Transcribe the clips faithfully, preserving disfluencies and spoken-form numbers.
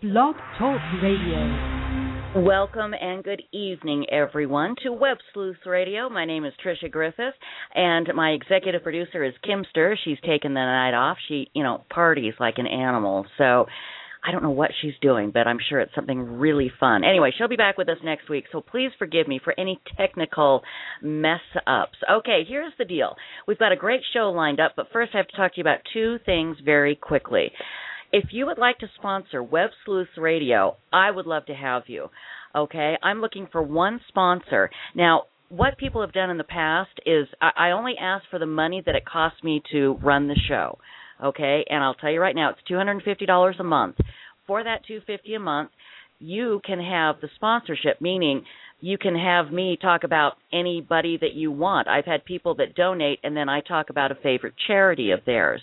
Blog Talk Radio. Welcome and good evening, everyone, to Web Sleuth Radio. My name is Tricia Griffith, and my executive producer is Kimster. She's taken the night off. She, you know, parties like an animal, so I don't know what she's doing, but I'm sure it's something really fun. Anyway, she'll be back with us next week, so please forgive me for any technical mess-ups. Okay, here's the deal. We've got a great show lined up, but first I have to talk to you about two things very quickly. If you would like to sponsor Web Sleuth Radio, I would love to have you, okay? I'm looking for one sponsor. Now, what people have done in the past is I, I only ask for the money that it costs me to run the show, okay? And I'll tell you right now, it's two hundred fifty dollars a month. For that two hundred fifty dollars a month, you can have the sponsorship, meaning you can have me talk about anybody that you want. I've had people that donate, and then I talk about a favorite charity of theirs.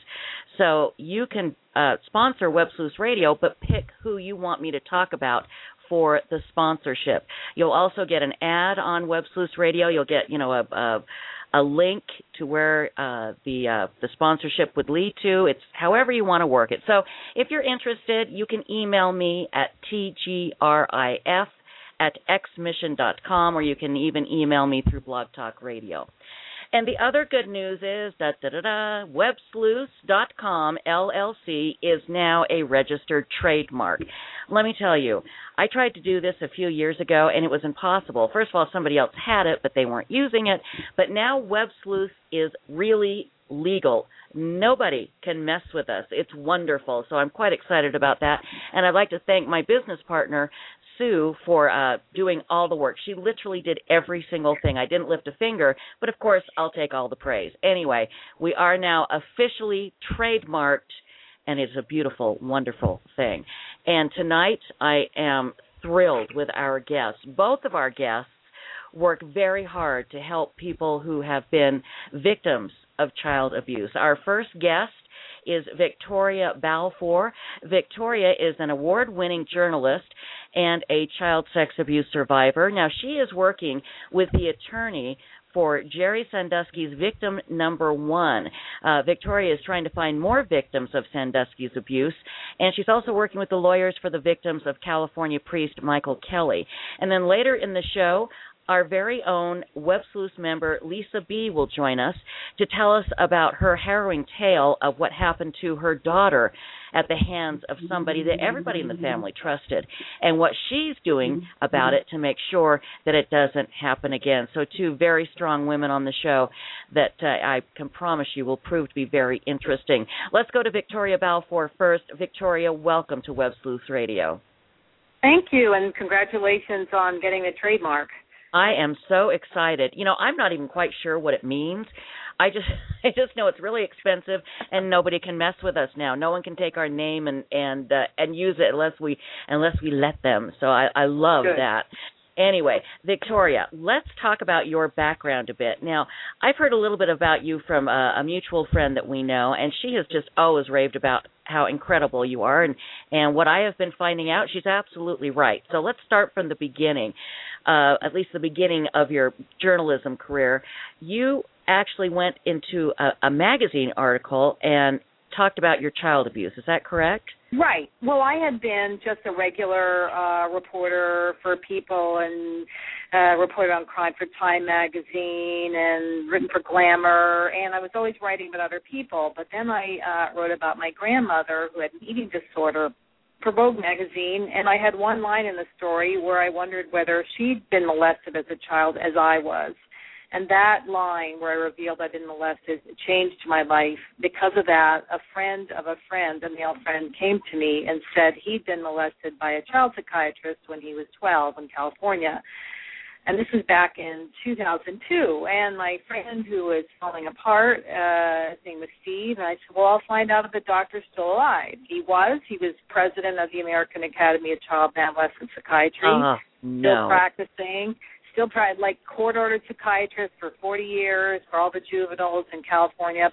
So you can uh, sponsor Web Sleuth Radio, but pick who you want me to talk about for the sponsorship. You'll also get an ad on Web Sleuth Radio. You'll get, you know, a, a, a link to where uh, the uh, the sponsorship would lead to. It's however you want to work it. So if you're interested, you can email me at T G R I F at x mission dot com, or you can even email me through Blog Talk Radio. And the other good news is that da, da, da, web sleuth dot com L L C is now a registered trademark. Let me tell you, I tried to do this a few years ago, and it was impossible. First of all, somebody else had it, but they weren't using it. But now Web Sleuth is really legal. Nobody can mess with us. It's wonderful. So I'm quite excited about that. And I'd like to thank my business partner, Sue, for uh, doing all the work. She literally did every single thing. I didn't lift a finger, but of course I'll take all the praise. Anyway, we are now officially trademarked, and it's a beautiful, wonderful thing. And tonight I am thrilled with our guests. Both of our guests work very hard to help people who have been victims of child abuse. Our first guest is Victoria Balfour. Victoria is an award-winning journalist and a child sex abuse survivor. Now, she is working with the attorney for Jerry Sandusky's victim number one. Uh, Victoria is trying to find more victims of Sandusky's abuse, and she's also working with the lawyers for the victims of California priest Michael Kelly. And then later in the show, our very own Web Sleuth member, Lisa B., will join us to tell us about her harrowing tale of what happened to her daughter at the hands of somebody that everybody in the family trusted, and what she's doing about it to make sure that it doesn't happen again. So two very strong women on the show that uh, I can promise you will prove to be very interesting. Let's go to Victoria Balfour first. Victoria, welcome to Web Sleuth Radio. Thank you, and congratulations on getting the trademark. I am so excited. You know, I'm not even quite sure what it means. I just I just know it's really expensive, and nobody can mess with us now. No one can take our name and and uh, and use it unless we unless we let them. So I, I love Good. that. Anyway, Victoria, let's talk about your background a bit. Now, I've heard a little bit about you from a, a mutual friend that we know, and she has just always raved about how incredible you are. And, and what I have been finding out, she's absolutely right. So let's start from the beginning, uh, at least the beginning of your journalism career. You actually went into a, a magazine article and talked about your child abuse. Is that correct? Right. Well, I had been just a regular uh, reporter for People and uh, reported on crime for Time magazine and written for Glamour, and I was always writing about other people. But then I uh, wrote about my grandmother who had an eating disorder for Vogue magazine, and I had one line in the story where I wondered whether she'd been molested as a child as I was. And that line where I revealed I'd been molested changed my life. Because of that, a friend of a friend, a male friend, came to me and said he'd been molested by a child psychiatrist when he was twelve in California. And this was back in two thousand two. And my friend, who was falling apart, uh, his name was Steve, and I said, well, I'll find out if the doctor's still alive. He was. He was president of the American Academy of Child and Adolescent Psychiatry, uh, no. still practicing. Still tried, like, court-ordered psychiatrist for forty years for all the juveniles in California.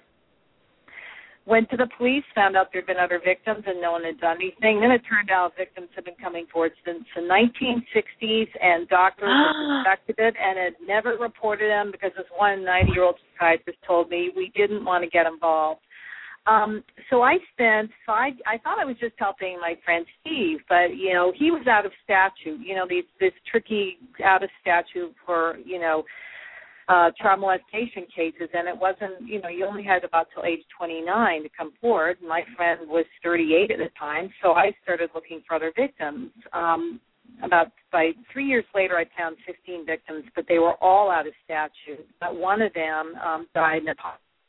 Went to the police, found out there had been other victims, and no one had done anything. Then it turned out victims had been coming forward since the nineteen sixties, and doctors had suspected it and had never reported them because this one ninety-year-old psychiatrist told me we didn't want to get involved. Um, so I spent, so I, I thought I was just helping my friend Steve, but, you know, he was out of statute, you know, these, this tricky out of statute for, you know, uh, child molestation cases, and it wasn't, you know, you only had about till age twenty-nine to come forward. My friend was thirty-eight at the time, so I started looking for other victims. Um, about by three years later, I found fifteen victims, but they were all out of statute. But one of them um, died in a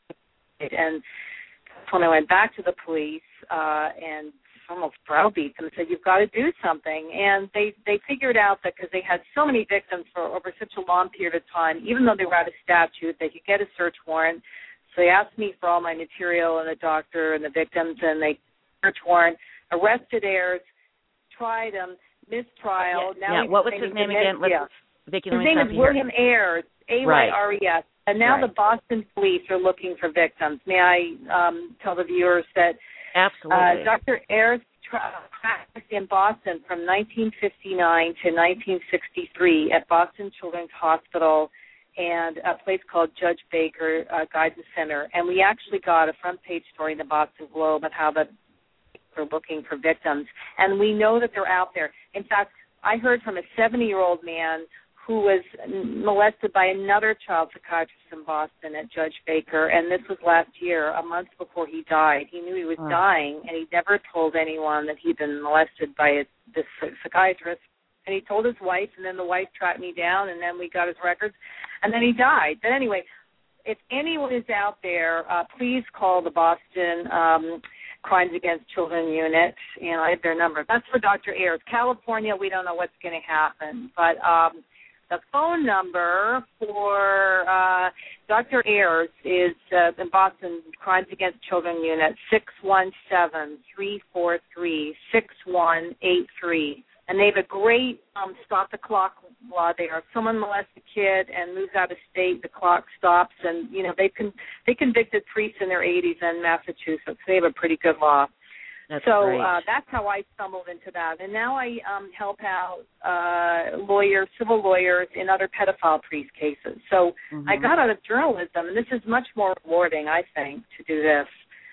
and when I went back to the police uh, and almost browbeat them and said, you've got to do something. And they, they figured out that because they had so many victims for over such a long period of time, even though they were out of statute, they could get a search warrant. So they asked me for all my material and the doctor and the victims, and they search warrant, arrested Ayers, tried him, missed trial. Yeah, now yeah. What was his name again? Let's, yeah. Vicky, his name is William Ayers, A Y R E S. Right. And now right. the Boston police are looking for victims. May I um, tell the viewers that Absolutely. Uh, Doctor Ayers tra- practiced in Boston from nineteen fifty-nine to nineteen sixty-three at Boston Children's Hospital and a place called Judge Baker uh, Guidance Center. And we actually got a front page story in the Boston Globe of how the they're looking for victims. And we know that they're out there. In fact, I heard from a seventy-year-old man who was molested by another child psychiatrist in Boston at Judge Baker, and this was last year, a month before he died. He knew he was oh. dying, and he never told anyone that he'd been molested by a, this psychiatrist. And he told his wife, and then the wife tracked me down, and then we got his records, and then he died. But anyway, if anyone is out there, uh, please call the Boston um, Crimes Against Children Unit. You know, I have their number. That's for Doctor Ayers. California, we don't know what's going to happen, but um, the phone number for uh, Doctor Ayers is uh, the Boston Crimes Against Children Unit, six one seven, three four three, six one eight three. And they have a great um, stop-the-clock law there. If someone molests a kid and moves out of state, the clock stops. And, you know, they con- they convicted priests in their eighties in Massachusetts. They have a pretty good law. That's so great. Uh, that's how I stumbled into that. And now I um, help out uh, lawyers, civil lawyers in other pedophile priest cases. So mm-hmm. I got out of journalism, and this is much more rewarding, I think, to do this.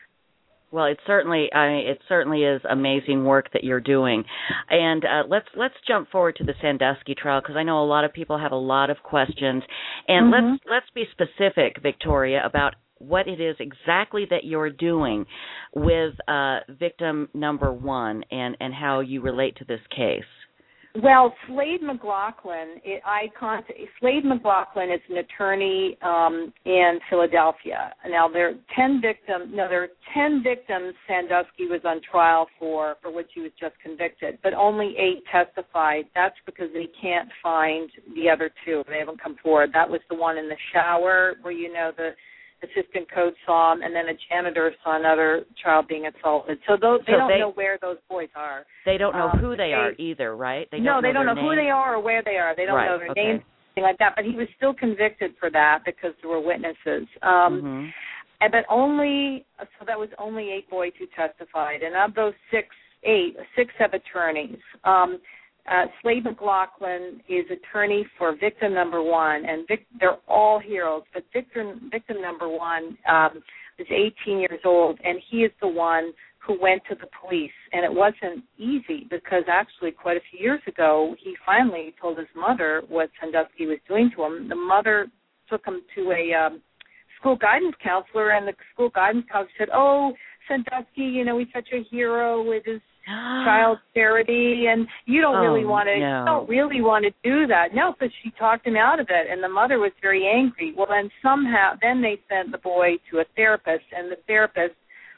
Well, it certainly, I mean, it certainly is amazing work that you're doing, and uh, let's let's jump forward to the Sandusky trial, because I know a lot of people have a lot of questions, and mm-hmm. let's let's be specific, Victoria, about what it is exactly that you're doing with uh, victim number one, and and how you relate to this case. Well, Slade McLaughlin, it, I contact, Slade McLaughlin is an attorney um, in Philadelphia. Now, there are ten victims. No, there are ten victims Sandusky was on trial for, for which he was just convicted, but only eight testified. That's because they can't find the other two. They haven't come forward. That was the one in the shower where, you know, the assistant coach saw him, and then a janitor saw another child being assaulted. So those, they so don't they, know where those boys are. They don't know um, who they, they are either, right? They don't no, know they don't know name. who they are or where they are. They don't right. know their okay. names, anything like that. But he was still convicted for that because there were witnesses. Um, mm-hmm. and but only so that was only eight boys who testified, and of those six, eight, six have attorneys. Um, Uh, Slade McLaughlin is attorney for victim number one, and vic- they're all heroes, but victim, victim number one um, is eighteen years old, and he is the one who went to the police. And it wasn't easy because actually quite a few years ago, he finally told his mother what Sandusky was doing to him. The mother took him to a um, school guidance counselor, and the school guidance counselor said, oh, Sandusky, you know, he's such a hero with his child charity, and you don't oh, really want to no. you don't really want to do that. No, but she talked him out of it, and the mother was very angry. Well, then somehow, then they sent the boy to a therapist, and the therapist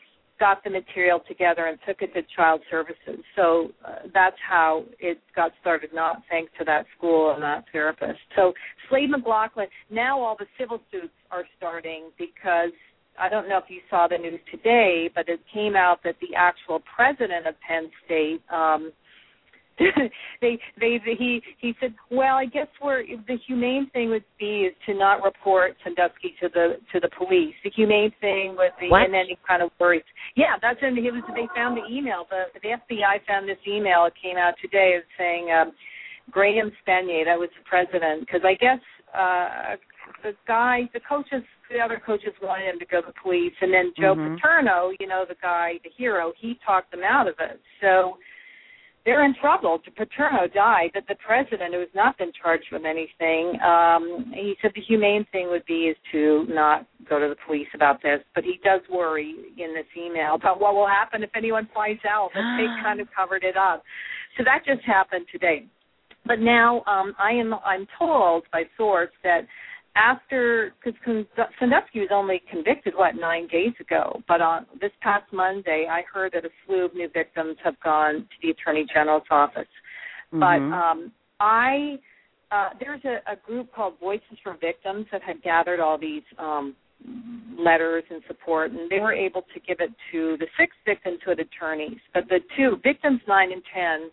got the material together and took it to child services. So uh, that's how it got started, not thanks to that school and that therapist. So Slade McLaughlin, now all the civil suits are starting because I don't know if you saw the news today, but it came out that the actual president of Penn State, um, they, they, they, he, he said, well, I guess we're, the humane thing would be is to not report Sandusky to the to the police. The humane thing would be, what? and then he kind of worries. Yeah, that's in. It was. They found the email. The, the F B I found this email. It came out today. It's saying um, Graham Spanier, that was the president, because I guess. Uh, the guy, the coaches, the other coaches wanted him to go to the police, and then Joe mm-hmm. Paterno, you know, the guy, the hero, he talked them out of it. So they're in trouble. Paterno died, but the president, who has not been charged with anything, um, he said the humane thing would be is to not go to the police about this. But he does worry in this email about what will happen if anyone finds out that they kind of covered it up. So that just happened today. But now um, I am I'm told by source that after, because Sandusky was only convicted, what, nine days ago, but on this past Monday, I heard that a slew of new victims have gone to the Attorney General's office. Mm-hmm. But um, I, uh, there's a, a group called Voices for Victims that had gathered all these um, letters and support, and they were able to give it to the six victims who had attorneys. But the two, victims nine and ten,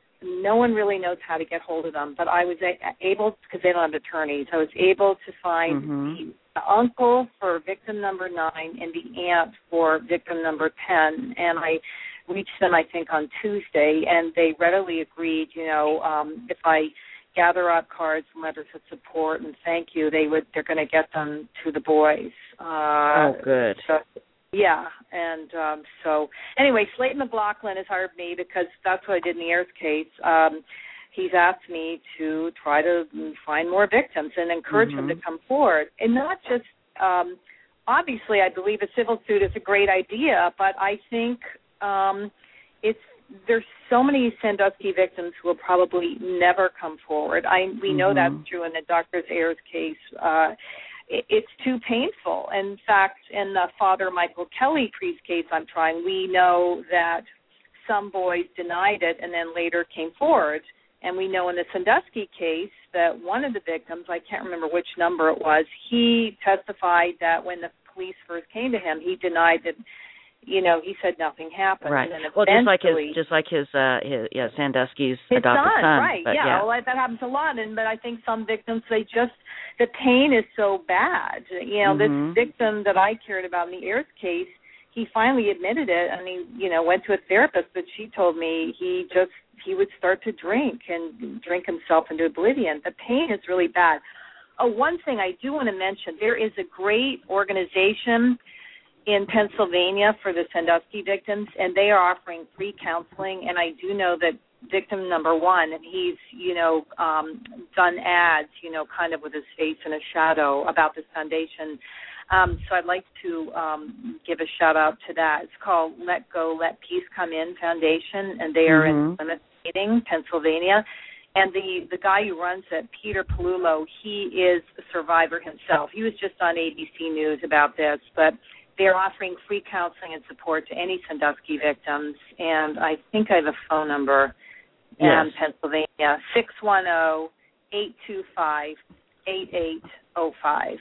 no one really knows how to get hold of them, but I was a- able, because they don't have attorneys, I was able to find mm-hmm. the, the uncle for victim number nine and the aunt for victim number ten, and I reached them, I think, on Tuesday, and they readily agreed, you know, um, if I gather up cards and letters of support and thank you, they would, they're going to get them to the boys. Uh, oh, good. So, Yeah, and um, so anyway, Slade McLaughlin has hired me because that's what I did in the Ayers case. Um, he's asked me to try to find more victims and encourage mm-hmm. them to come forward. And not just, um, obviously, I believe a civil suit is a great idea, but I think um, it's there's so many Sandusky victims who will probably never come forward. I we mm-hmm. know that's true in the Doctor Ayers case. Uh, It's too painful. In fact, in the Father Michael Kelly priest case I'm trying, we know that some boys denied it and then later came forward. And we know in the Sandusky case that one of the victims, I can't remember which number it was, he testified that when the police first came to him, he denied that, you know, he said nothing happened. Right. And then well, just like his, just like his, uh, his yeah, Sandusky's his adopted son. son. Right. But, yeah. yeah. Well, that happens a lot. And but I think some victims, they just the pain is so bad. You know, mm-hmm. this victim that I cared about in the Ayers case, he finally admitted it, and he, you know, went to a therapist. But she told me he just he would start to drink and drink himself into oblivion. The pain is really bad. Oh, one thing I do want to mention: there is a great organization in Pennsylvania for the Sandusky victims, and they are offering free counseling. And I do know that victim number one, and he's, you know, um, done ads, you know, kind of with his face in a shadow about this foundation. Um, so I'd like to um, give a shout-out to that. It's called Let Go, Let Peace Come In Foundation, and they are mm-hmm. in Plymouth Meeting, Pennsylvania. And the, the guy who runs it, Peter Palullo, he is a survivor himself. He was just on A B C News about this, but they're offering free counseling and support to any Sandusky victims. And I think I have a phone number in yes. Pennsylvania, six one zero, eight two five, eight eight zero five.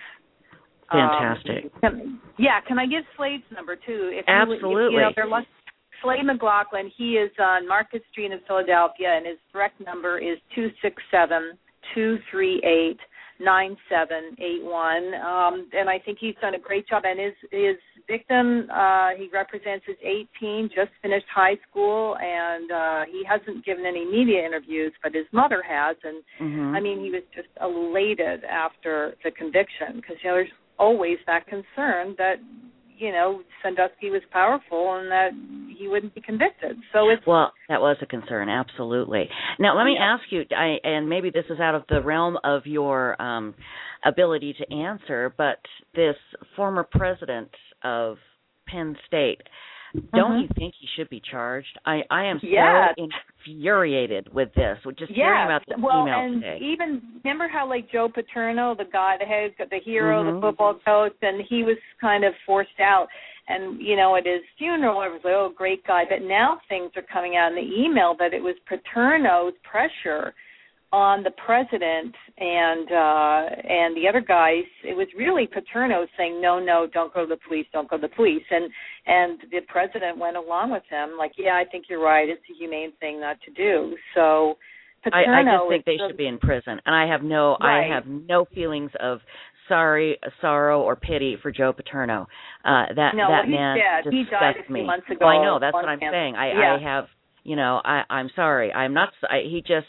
Fantastic. Um, can, yeah, can I give Slade's number, too? If Absolutely. You, if, you know, they're lucky. Slade McLaughlin, he is on Market Street in Philadelphia, and his direct number is two six seven, two three eight, nine seven eight one. Um, and I think he's done a great job. And his, his victim, uh, he represents, is eighteen, just finished high school, and uh, he hasn't given any media interviews, but his mother has. And, mm-hmm. I mean, he was just elated after the conviction because, you know, there's always that concern that, you know, Sandusky was powerful and that he wouldn't be convicted. So it's well, that was a concern, absolutely. Now, let me yeah. ask you, I, and maybe this is out of the realm of your um, ability to answer, but this former president of Penn State, don't mm-hmm. you think he should be charged? I, I am yes. so infuriated with this, with just yes. hearing about this well, email and today. Even remember how like Joe Paterno, the guy, the head, the hero, mm-hmm. the football coach, and he was kind of forced out. And you know, at his funeral, it was like, oh, great guy. But now things are coming out in the email that it was Paterno's pressure on the president and uh, and the other guys. It was really Paterno saying, no, no, don't go to the police, don't go to the police. And and the president went along with him, like, yeah, I think you're right. It's a humane thing not to do. So Paterno I, I just think they the, should be in prison. And I have no, right. I have no feelings of sorry, sorrow, or pity for Joe Paterno. Uh, that no, that he's man dead. He died disgusts a few me. months ago. Well, I know. That's what I'm cancer. saying. I, yeah. I have, you know, I, I'm sorry. I'm not. I, he just.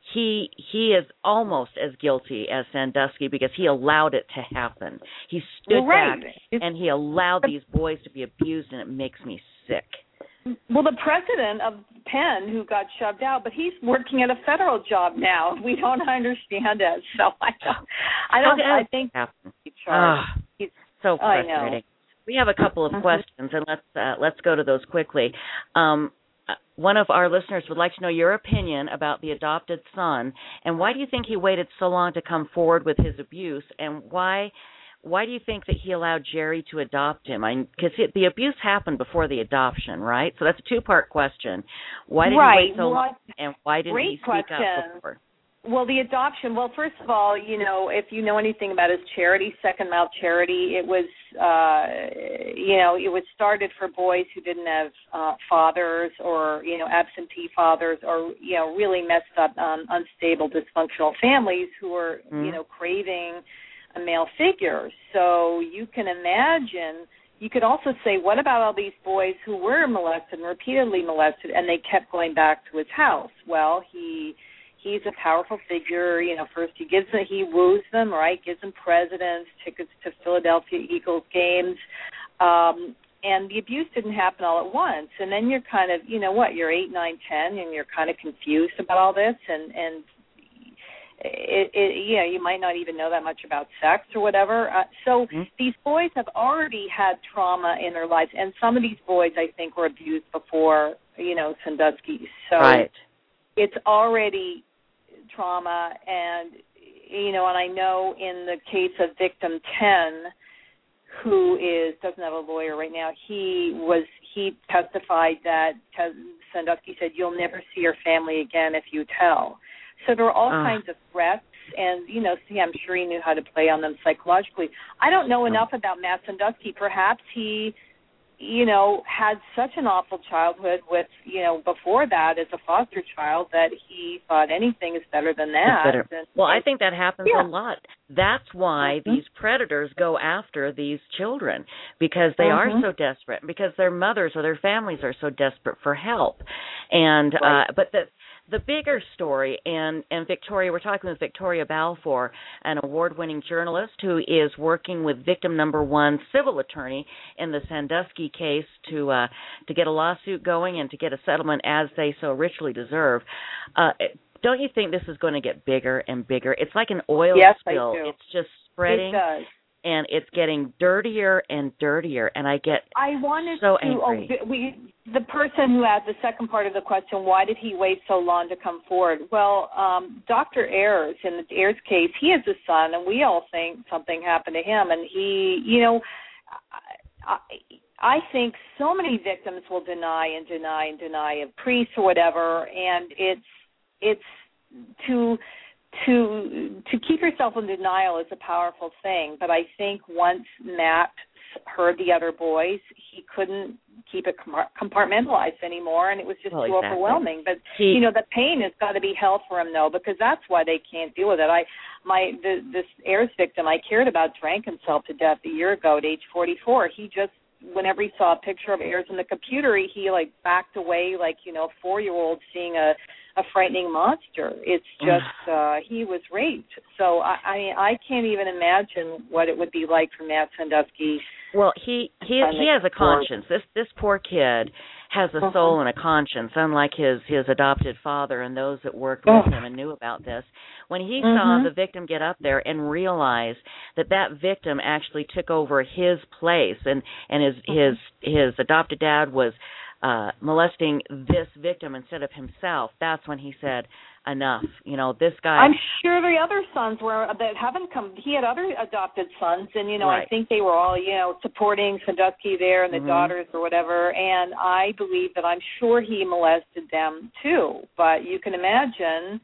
he he is almost as guilty as Sandusky because he allowed it to happen. He stood well, right. back it's, and he allowed these boys to be abused, and it makes me sick. Well, the president of Penn, who got shoved out, but he's working at a federal job now. We don't understand it, so I don't. I don't. I think he's charged. Oh, he's so frustrating. I know. We have a couple of mm-hmm. questions, and let's uh, let's go to those quickly. Um, one of our listeners would like to know your opinion about the adopted son, and why do you think he waited so long to come forward with his abuse, and why? Why do you think that he allowed Jerry to adopt him? Because the abuse happened before the adoption, right? So that's a two-part question. Why did right. he wait so well, long, and why didn't Great he speak question. up before? Well, the adoption, well, first of all, you know, if you know anything about his charity, Second Mouth Charity, it was, uh, you know, it was started for boys who didn't have uh, fathers or, you know, absentee fathers or, you know, really messed up, um, unstable, dysfunctional families who were, mm-hmm. you know, craving a male figure. So you can imagine, you could also say, what about all these boys who were molested and repeatedly molested, and they kept going back to his house? Well, he he's a powerful figure. You know, first he gives them, he woos them, right? Gives them presidents, tickets to Philadelphia Eagles games. Um, and the abuse didn't happen all at once. And then you're kind of, you know what, you're eight, nine, ten, and you're kind of confused about all this, and and It, it, yeah, you might not even know that much about sex or whatever. Uh, so mm-hmm. these boys have already had trauma in their lives, and some of these boys, I think, were abused before, you know, Sandusky. So right. it's already trauma, and, you know, and I know in the case of victim ten, who is doesn't have a lawyer right now, he was he testified that Sandusky said, "You'll never see your family again if you tell." So there were all uh. kinds of threats, and, you know, see, I'm sure he knew how to play on them psychologically. I don't know enough about Matt Sandusky. Perhaps he, you know, had such an awful childhood with, you know, before that as a foster child that he thought anything is better than that. Better. And, well, I think that happens yeah. a lot. That's why mm-hmm. these predators go after these children, because they mm-hmm. are so desperate, because their mothers or their families are so desperate for help. And right. uh, but the The bigger story, and, and Victoria, we're talking with Victoria Balfour, an award-winning journalist who is working with victim number one civil attorney in the Sandusky case to uh, to get a lawsuit going and to get a settlement as they so richly deserve. Uh, don't you think this is going to get bigger and bigger? It's like an oil yes, spill. I do. It's just spreading. It does. And it's getting dirtier and dirtier, and I get I wanted so to, angry. Oh, we, the person who asked the second part of the question, why did he wait so long to come forward? Well, um, Doctor Ayers, in the Ayers case, he has a son, and we all think something happened to him. And he, you know, I, I think so many victims will deny and deny and deny of priests or whatever, and it's it's to... To to keep yourself in denial is a powerful thing, but I think once Matt heard the other boys, he couldn't keep it compartmentalized anymore, and it was just well, too exactly. overwhelming. But he, you know, the pain has got to be held for him, though, because that's why they can't deal with it. I my the, this Ayers victim I cared about drank himself to death a year ago at age forty-four. He just, whenever he saw a picture of Ayers in the computer, he, he like backed away like, you know, a four-year-old seeing a a frightening monster. It's just, uh, he was raped. So I, I mean, I can't even imagine what it would be like for Matt Sandusky. Well, he he he has a conscience. This this poor kid has a soul and a conscience, unlike his his adopted father and those that worked with him and knew about this. When he mm-hmm. saw the victim get up there and realize that that victim actually took over his place, and and his mm-hmm. his his adopted dad was Uh, molesting this victim instead of himself, that's when he said, enough. You know, this guy... I'm sure the other sons were that haven't come... He had other adopted sons, and, you know, right. I think they were all, you know, supporting Sandusky there and the mm-hmm. daughters or whatever, and I believe that I'm sure he molested them, too. But you can imagine...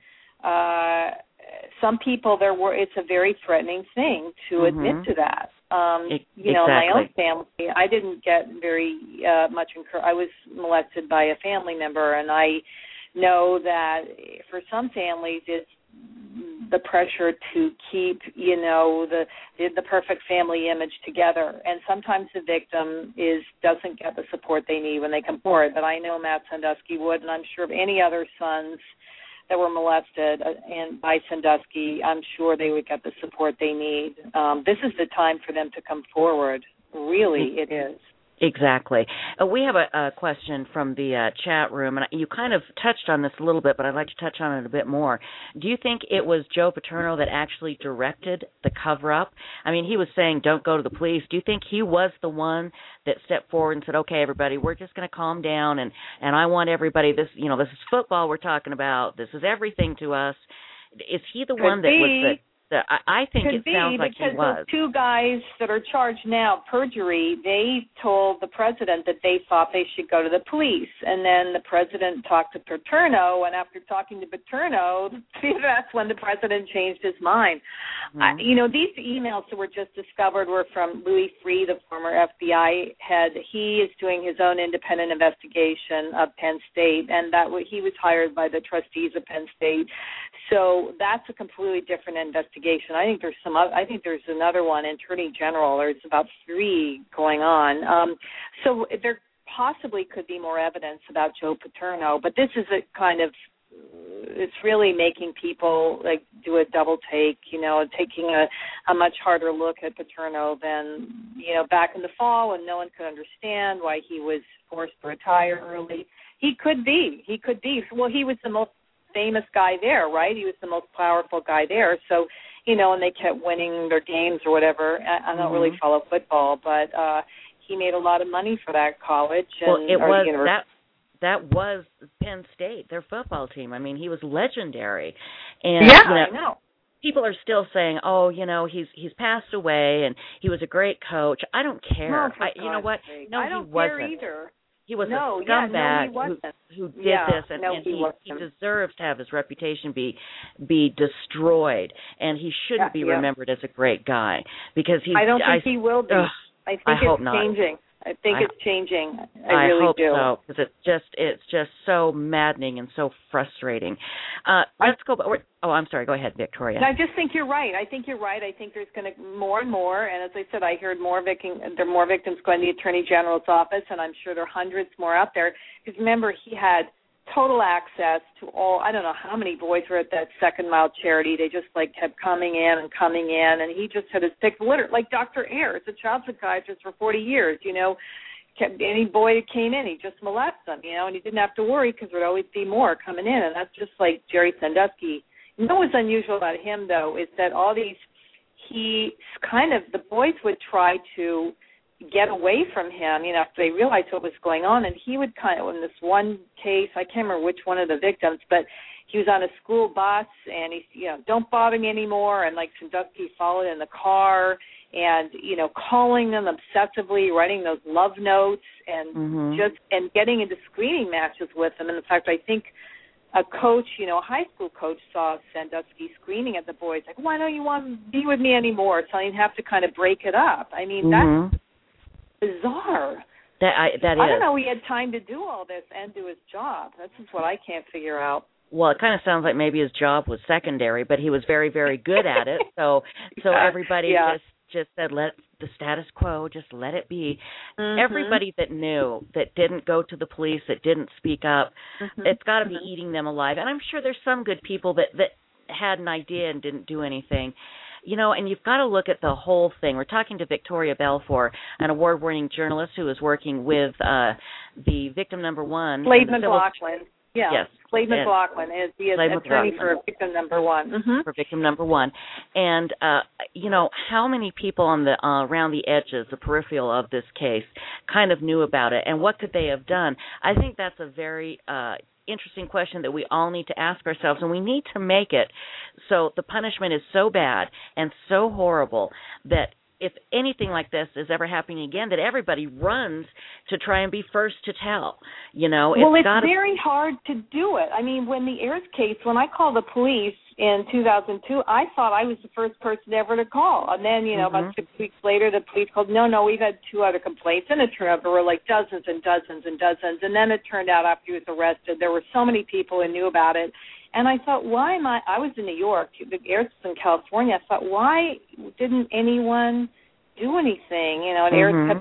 Uh, some people, there were. It's a very threatening thing to mm-hmm. admit to that. Um, it, you know, exactly. my own family, I didn't get very uh, much encouraged. I was molested by a family member, and I know that for some families, it's the pressure to keep, you know, the the, the perfect family image together. And sometimes the victim is doesn't get the support they need when they come forward. But I know Matt Sandusky would, and I'm sure of any other sons that were molested uh, and by Sandusky, I'm sure they would get the support they need. Um, this is the time for them to come forward. Really, it is. Exactly. Uh, we have a, a question from the uh, chat room, and you kind of touched on this a little bit, but I'd like to touch on it a bit more. Do you think it was Joe Paterno that actually directed the cover-up? I mean, he was saying, don't go to the police. Do you think he was the one that stepped forward and said, okay, everybody, we're just going to calm down, and, and I want everybody, this, you know, this is football we're talking about. This is everything to us. Is he the Could one that be. was the... The, I, I think Could it be, sounds like he because was. those two guys that are charged now, perjury, they told the president that they thought they should go to the police. And then the president talked to Paterno, and after talking to Paterno, that's when the president changed his mind. Mm-hmm. I, you know, these emails that were just discovered were from Louis Freeh, the former F B I head. He is doing his own independent investigation of Penn State, and that he was hired by the trustees of Penn State. So that's a completely different investigation. I think there's some. I think there's another one, Attorney General. There's about three going on. Um, so there possibly could be more evidence about Joe Paterno, but this is a kind of. It's really making people like do a double take, you know, taking a, a much harder look at Paterno than, you know, back in the fall when no one could understand why he was forced to retire early. He could be. He could be. Well, he was the most famous guy there, right? He was the most powerful guy there. So, you know, and they kept winning their games or whatever. I, I don't mm-hmm. really follow football, but uh, he made a lot of money for that college. And, well, it or was the university. that. That was Penn State, their football team. I mean, he was legendary. And, yeah, you know, I know. People are still saying, "Oh, you know, he's he's passed away, and he was a great coach." I don't care. No, for I, you know what? Sake. No, I don't he wasn't. care either. He was no, a scumbag yeah, no, he wasn't. who, who did yeah, this, and, no, and he, he, he wasn't. deserves to have his reputation be be destroyed, and he shouldn't yeah, be yeah. remembered as a great guy because he's. I don't think I, he will be. Ugh, I think I it's hope not. changing. I think I, it's changing. I, I really hope do. so, because it's just it's just so maddening and so frustrating. Uh, let's I, go. Oh, I'm sorry. Go ahead, Victoria. I just think you're right. I think you're right. I think there's going to more and more. And as I said, I heard more victim, there are more victims going to the Attorney General's office, and I'm sure there are hundreds more out there. Because remember, he had total access to all. I don't know how many boys were at that Second Mile charity. They just like kept coming in and coming in, and he just had his pick of the litter. Like Doctor Ayers, a child psychiatrist for forty years. You know, kept, any boy that came in, he just molested them. You know, and he didn't have to worry because there'd always be more coming in. And that's just like Jerry Sandusky. You know what's unusual about him though is that all these he kind of the boys would try to get away from him, you know, after they realized what was going on. And he would kind of, in this one case, I can't remember which one of the victims, but he was on a school bus and he, you know, don't bother me anymore. And like Sandusky followed in the car and, you know, calling them obsessively, writing those love notes and mm-hmm. just, and getting into screening matches with them. And in fact, I think a coach, you know, a high school coach saw Sandusky screaming at the boys, like, why don't you want to be with me anymore? So he'd have to kind of break it up. I mean, mm-hmm. that's bizarre. That I that is. I don't know. He had time to do all this and do his job. That's just what I can't figure out. Well, it kind of sounds like maybe his job was secondary, but he was very, very good at it. So, so yeah. everybody yeah. just just said, let the status quo, just let it be. Mm-hmm. Everybody that knew, that didn't go to the police, that didn't speak up, mm-hmm. it's got to be mm-hmm. eating them alive. And I'm sure there's some good people that that had an idea and didn't do anything. You know, and you've got to look at the whole thing. We're talking to Victoria Balfour, an award-winning journalist who is working with uh, the victim number one. Slade McLaughlin. Yeah. Yes. Slade McLaughlin is the Slade attorney McLaughlin. for victim number one. Mm-hmm. For victim number one. And, uh, you know, how many people on the uh, around the edges, the peripheral of this case, kind of knew about it, and what could they have done? I think that's a very uh, interesting question that we all need to ask ourselves, and we need to make it so the punishment is so bad and so horrible that if anything like this is ever happening again, that everybody runs to try and be first to tell. You know, well, it's, it's gotta... very hard to do it. I mean, when the Ayers case, when I called the police in two thousand two, I thought I was the first person ever to call. And then, you know, mm-hmm. about six weeks later, the police called, no, no, we've had two other complaints. And it turned out there were like dozens and dozens and dozens. And then it turned out after he was arrested, there were so many people who knew about it. And I thought, why am I, I was in New York, the Ayers was in California. I thought, why didn't anyone do anything? You know, and Ayers mm-hmm. kept saying,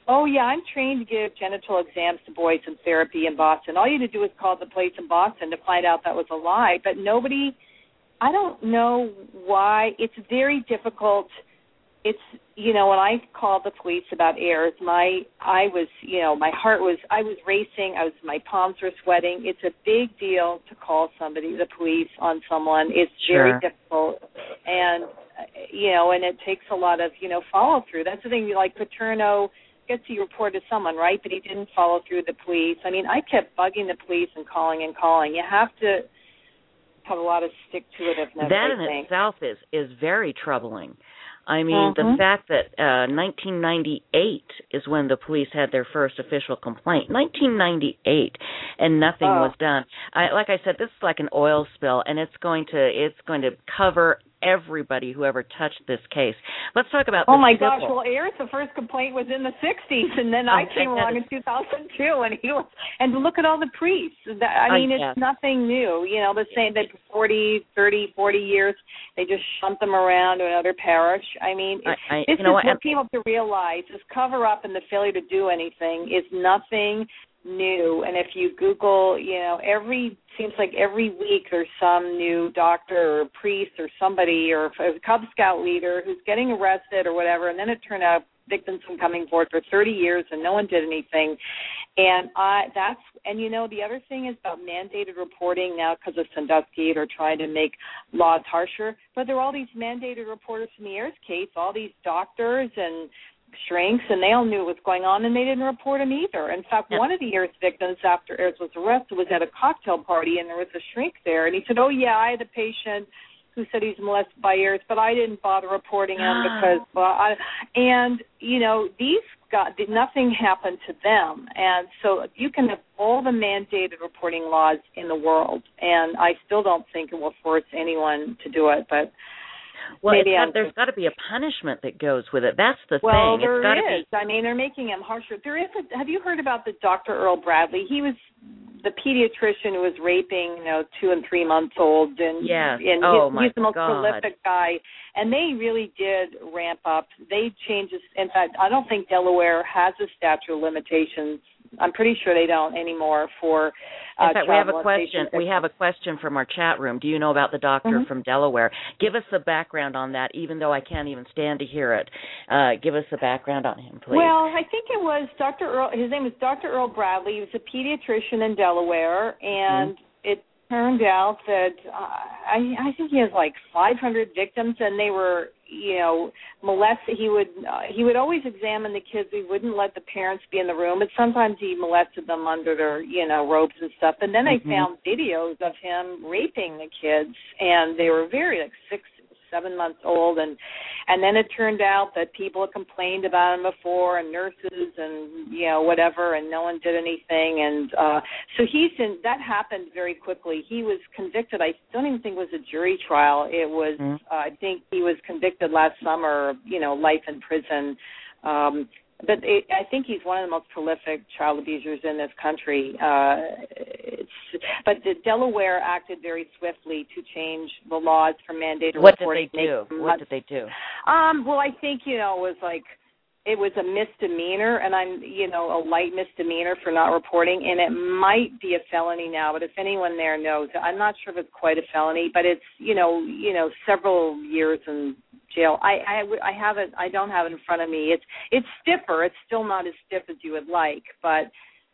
Oh, yeah, I'm trained to give genital exams to boys in therapy in Boston. All you had to do was call the place in Boston to find out that was a lie. But nobody, I don't know why. It's very difficult. It's, you know, when I called the police about Ayers, my, I was, you know, my heart was, I was racing. I was, my palms were sweating. It's a big deal to call somebody, the police, on someone. It's very Sure. difficult. And, you know, and it takes a lot of, you know, follow through. That's the thing. Like Paterno gets he reported to someone, right? But he didn't follow through with the police. I mean, I kept bugging the police and calling and calling. You have to have a lot of stick to it. That in itself is is very troubling. I mean, Mm-hmm. the fact that uh, nineteen ninety-eight is when the police had their first official complaint. nineteen ninety-eight, and nothing Oh. was done. I, like I said, this is like an oil spill, and it's going to it's going to cover everybody who ever touched this case. Let's talk about. Oh the my civil. gosh! Well, Ayers, the first complaint was in the sixties, and then I Oh, came that along is- in two thousand two, and he was. And look at all the priests. That, I mean, I it's guess. nothing new. You know, the same that forty, thirty, forty years they just shunt them around to another parish. I mean, I, I, this you know is what? what people have to realize: this cover up and the failure to do anything is nothing new. And if you Google, you know, every seems like every week there's some new doctor or priest or somebody or a Cub Scout leader who's getting arrested or whatever, and then it turned out victims been coming forward for thirty years and no one did anything. And I that's and you know the other thing is about mandated reporting now because of Sandusky. They're trying to make laws harsher, but there are all these mandated reporters from the Ayers case, all these doctors and shrinks, and they all knew what was going on, and they didn't report him either. In fact, Yeah. one of the Ayers victims after Ayers was arrested was at a cocktail party, and there was a shrink there, and he said, oh, yeah, I had a patient who said he's molested by Ayers, but I didn't bother reporting him because, well, I, and, you know, these got, nothing happened to them. And so you can have all the mandated reporting laws in the world, and I still don't think it will force anyone to do it, but Well, it's maybe got, I'm there's got to be a punishment that goes with it. That's the Well, thing. there It's got to is. be. I mean, they're making him harsher. There is. A, have you heard about the Doctor Earl Bradley? He was the pediatrician who was raping, you know, two and three months old, and Yes. and Oh, he's, my he's the most God. prolific guy. And they really did ramp up. They changed. This, in fact, I don't think Delaware has a statute of limitations. I'm pretty sure they don't anymore for. Uh, In fact, we have a child question. molestation We have a question from our chat room. Do you know about the doctor Mhm. from Delaware? Give us the background on that, even though I can't even stand to hear it. Uh, give us the background on him, please. Well, I think it was Doctor Earl. His name was Doctor Earl Bradley. He was a pediatrician in Delaware, and mm-hmm. it turned out that uh, I, I think he has like five hundred victims, and they were, you know, molested. He would uh, he would always examine the kids. He wouldn't let the parents be in the room, but sometimes he molested them under their, you know, robes and stuff. And then mm-hmm. I found videos of him raping the kids, and they were very like six. seven months old, and and then it turned out that people had complained about him before, and nurses and, you know, whatever, and no one did anything, and uh, so he's in, that happened very quickly. He was convicted. I don't even think it was a jury trial. It was, mm-hmm. uh, I think he was convicted last summer, you know, life in prison. Um, But it, I think he's one of the most prolific child abusers in this country. Uh, it's, but the Delaware acted very swiftly to change the laws for mandated what reporting. What did they do? What did they do? Um, well, I think, you know, it was like, it was a misdemeanor, and I'm, you know, a light misdemeanor for not reporting, and it might be a felony now, but if anyone there knows, I'm not sure if it's quite a felony, but it's, you know, you know, several years in jail. I, I, I have it, I don't have it in front of me. It's, it's stiffer. It's still not as stiff as you would like, but,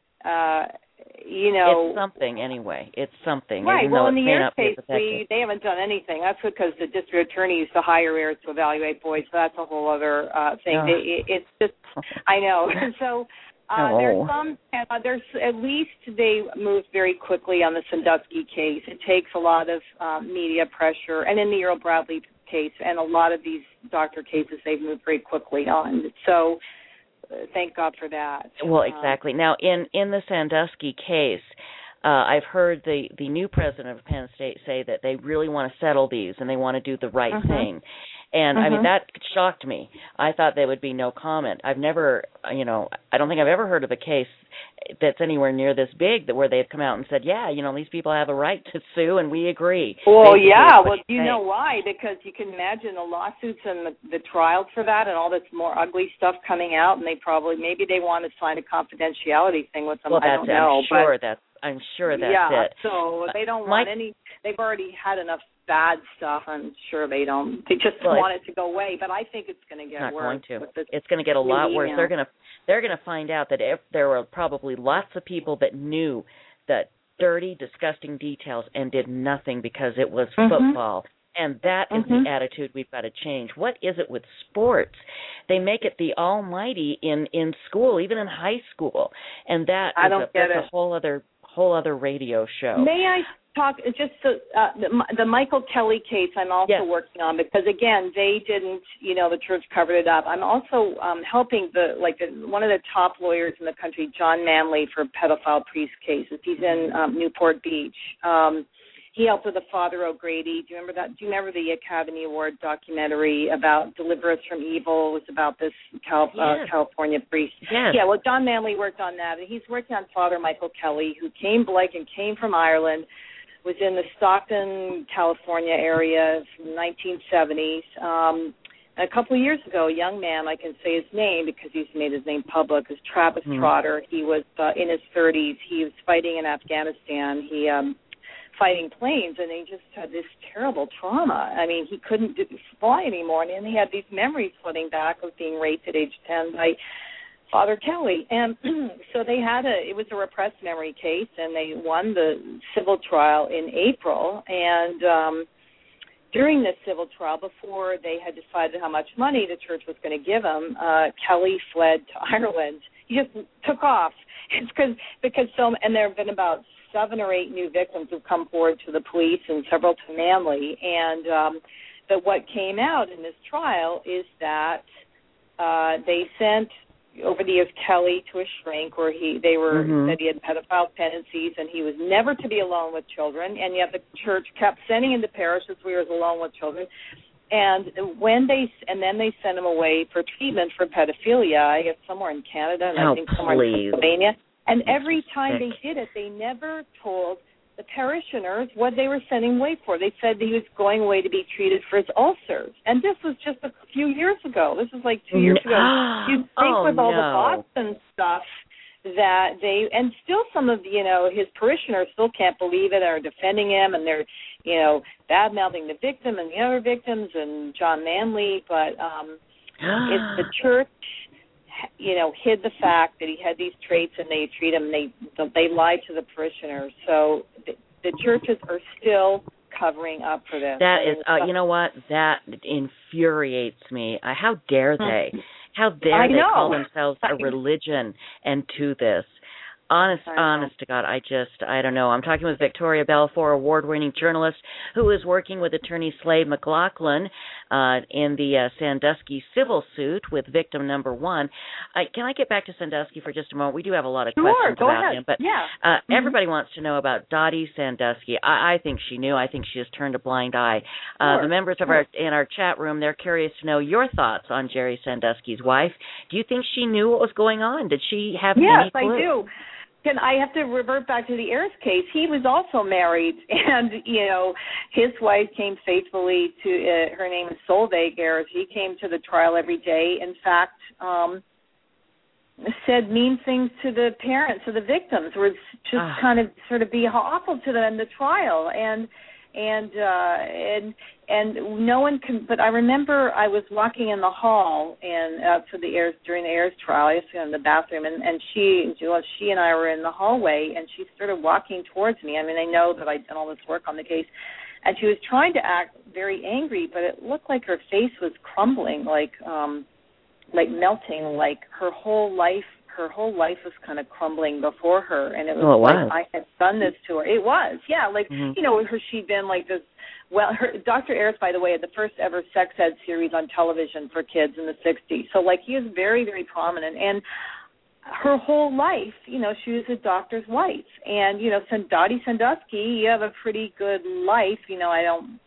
uh, you know. It's something anyway. It's something. Right. Even well, though in it the may Ayers not be case, we, they haven't done anything. That's because the district attorney used to hire Ayers to evaluate boys, so that's a whole other uh, thing. Oh. They, it, it's just, I know. so uh, oh. there's some, uh, there's at least they moved very quickly on the Sandusky case. It takes a lot of um, media pressure, and in the Earl Bradley case, and a lot of these doctor cases, they've moved very quickly on. So thank God for that. Well, exactly. Um, now, in, in the Sandusky case, uh, I've heard the, the new president of Penn State say that they really want to settle these and they want to do the right uh-huh. thing. And mm-hmm. I mean, that shocked me. I thought there would be no comment. I've never, you know, I don't think I've ever heard of a case that's anywhere near this big that where they've come out and said, yeah, you know, these people have a right to sue and we agree. Well, yeah, well, you say. know why? Because you can imagine the lawsuits and the, the trials for that and all this more ugly stuff coming out, and they probably, maybe they want to sign a confidentiality thing with them. Well, I that's, don't know. I'm sure but, that's, I'm sure that's yeah, it. so they don't My, want any, they've already had enough bad stuff. I'm sure they don't. They just well, want it to go away. But I think it's going to get not worse. Going to. It's going to get a lot email. worse. They're going to they're going to find out that if there were probably lots of people that knew that dirty, disgusting details and did nothing because it was mm-hmm. football. And that is mm-hmm. the attitude we've got to change. What is it with sports? They make it the almighty in, in school, even in high school, and that I is don't a, get that's it. a whole other whole other radio show. May I talk just the, uh, the the Michael Kelly case? I'm also yes. working on because again they didn't, you know, the church covered it up. I'm also um, helping the like the, one of the top lawyers in the country, John Manley, for pedophile priest cases. He's in um, Newport Beach. Um, He helped with the Father O'Grady. Do you remember that? Do you remember the Academy Award documentary about Deliver Us from Evil? It was about this Cal, yes. uh, California priest. Yes. Yeah, well, John Manley worked on that. And he's working on Father Michael Kelly, who came, like, and came from Ireland, was in the Stockton, California area from the nineteen seventies. Um, a couple of years ago, a young man, I can say his name because he's made his name public, is Travis mm. Trotter. He was uh, in his thirties. He was fighting in Afghanistan. He... Um, fighting planes, and he just had this terrible trauma. I mean, he couldn't do, fly anymore, and he had these memories flooding back of being raped at age ten by Father Kelly. And so they had a, it was a repressed memory case, and they won the civil trial in April. And um, during this civil trial, before they had decided how much money the church was going to give him, uh, Kelly fled to Ireland. He just took off. It's cause, because so, and there have been about seven or eight new victims who've come forward to the police and several to Manley. And um, but what came out in this trial is that uh, they sent over the years Kelly to a shrink where he they were mm-hmm. that he had pedophile tendencies and he was never to be alone with children, and yet the church kept sending him to parishes where he was alone with children. And when they and then they sent him away for treatment for pedophilia, I guess somewhere in Canada and oh, I think somewhere please. in Pennsylvania. And That's every time sick. they did it, they never told the parishioners what they were sending away for. They said he was going away to be treated for his ulcers. And this was just a few years ago. This was like two years ago. You'd think oh, with all no. the Boston stuff that they, and still some of, you know, his parishioners still can't believe it, are defending him, and they're, you know, bad-mouthing the victim and the other victims and John Manley. But um, it's the church, you know, hid the fact that he had these traits, and they treat him, they they lied to the parishioners. So the, the churches are still covering up for this. That is, uh, you know what? That infuriates me. Uh, how dare they? How dare I they know. call themselves a religion and do this? Honest, honest to God, I just, I don't know. I'm talking with Victoria Balfour, award-winning journalist, who is working with attorney Slade McLaughlin uh, in the uh, Sandusky civil suit with victim number one. I, can I get back to Sandusky for just a moment? We do have a lot of sure, questions go about ahead. him, but yeah. uh, mm-hmm. everybody wants to know about Dottie Sandusky. I, I think she knew. I think she just turned a blind eye. Uh, sure. The members of our in our chat room, they're curious to know your thoughts on Jerry Sandusky's wife. Do you think she knew what was going on? Did she have yes, any clue? Yes, I do. Can I have to revert back to the Ayers case? He was also married, and, you know, his wife came faithfully to, uh, her name is Solveig Ayers. He came to the trial every day. In fact, um, said mean things to the parents, to the victims, were just ah. kind of sort of be awful to them in the trial. And, and, uh, and, and no one can, but I remember I was walking in the hall and out to the Ayers, during the Ayers trial, I was in the bathroom, and, and she, well, she and I were in the hallway, and she started walking towards me. I mean, I know that I'd done all this work on the case, and she was trying to act very angry, but it looked like her face was crumbling, like, um, like melting, like her whole life, her whole life was kind of crumbling before her, and it was oh, like wow. I had done this to her. It was, yeah, like, mm-hmm. you know, her, she'd been like this. Well, her, Doctor Ayers, by the way, had the first ever sex ed series on television for kids in the sixties. So, like, he is very, very prominent. And her whole life, you know, she was a doctor's wife. And, you know, Dottie Sandusky, you have a pretty good life. You know, I don't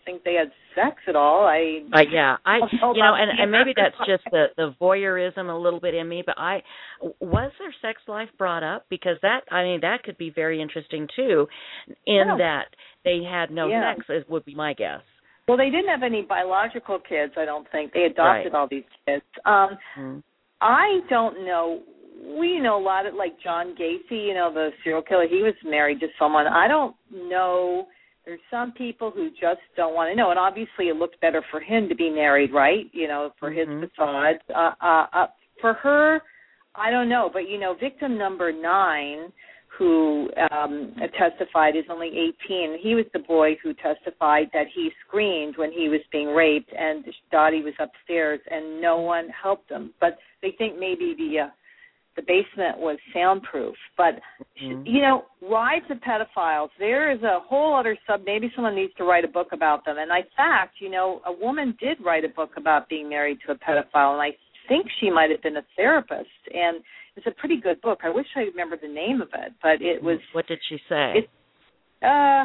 think they had sex at all. I uh, yeah, I know you know, and, and maybe that's just the the voyeurism a little bit in me. But I was their sex life brought up, because that I mean that could be very interesting too, in oh. that they had no yeah. sex, as would be my guess. Well, they didn't have any biological kids, I don't think. They adopted right. all these kids. Um, mm. I don't know. We know a lot of, like John Gacy, you know, the serial killer. He was married to someone. I don't know. There's some people who just don't want to know. And obviously it looked better for him to be married, right? You know, for mm-hmm. his facade. Uh, uh, uh, for her, I don't know. But, you know, victim number nine, who um, testified, is only eighteen. He was the boy who testified that he screamed when he was being raped, and Dottie was upstairs, and no one helped him. But they think maybe the uh, the basement was soundproof. But, mm-hmm. you know, wives of pedophiles, there is a whole other sub. Maybe someone needs to write a book about them. And in fact, you know, a woman did write a book about being married to a pedophile, and I think she might have been a therapist. And it's a pretty good book. I wish I remembered the name of it, but it was. What did she say? It, uh,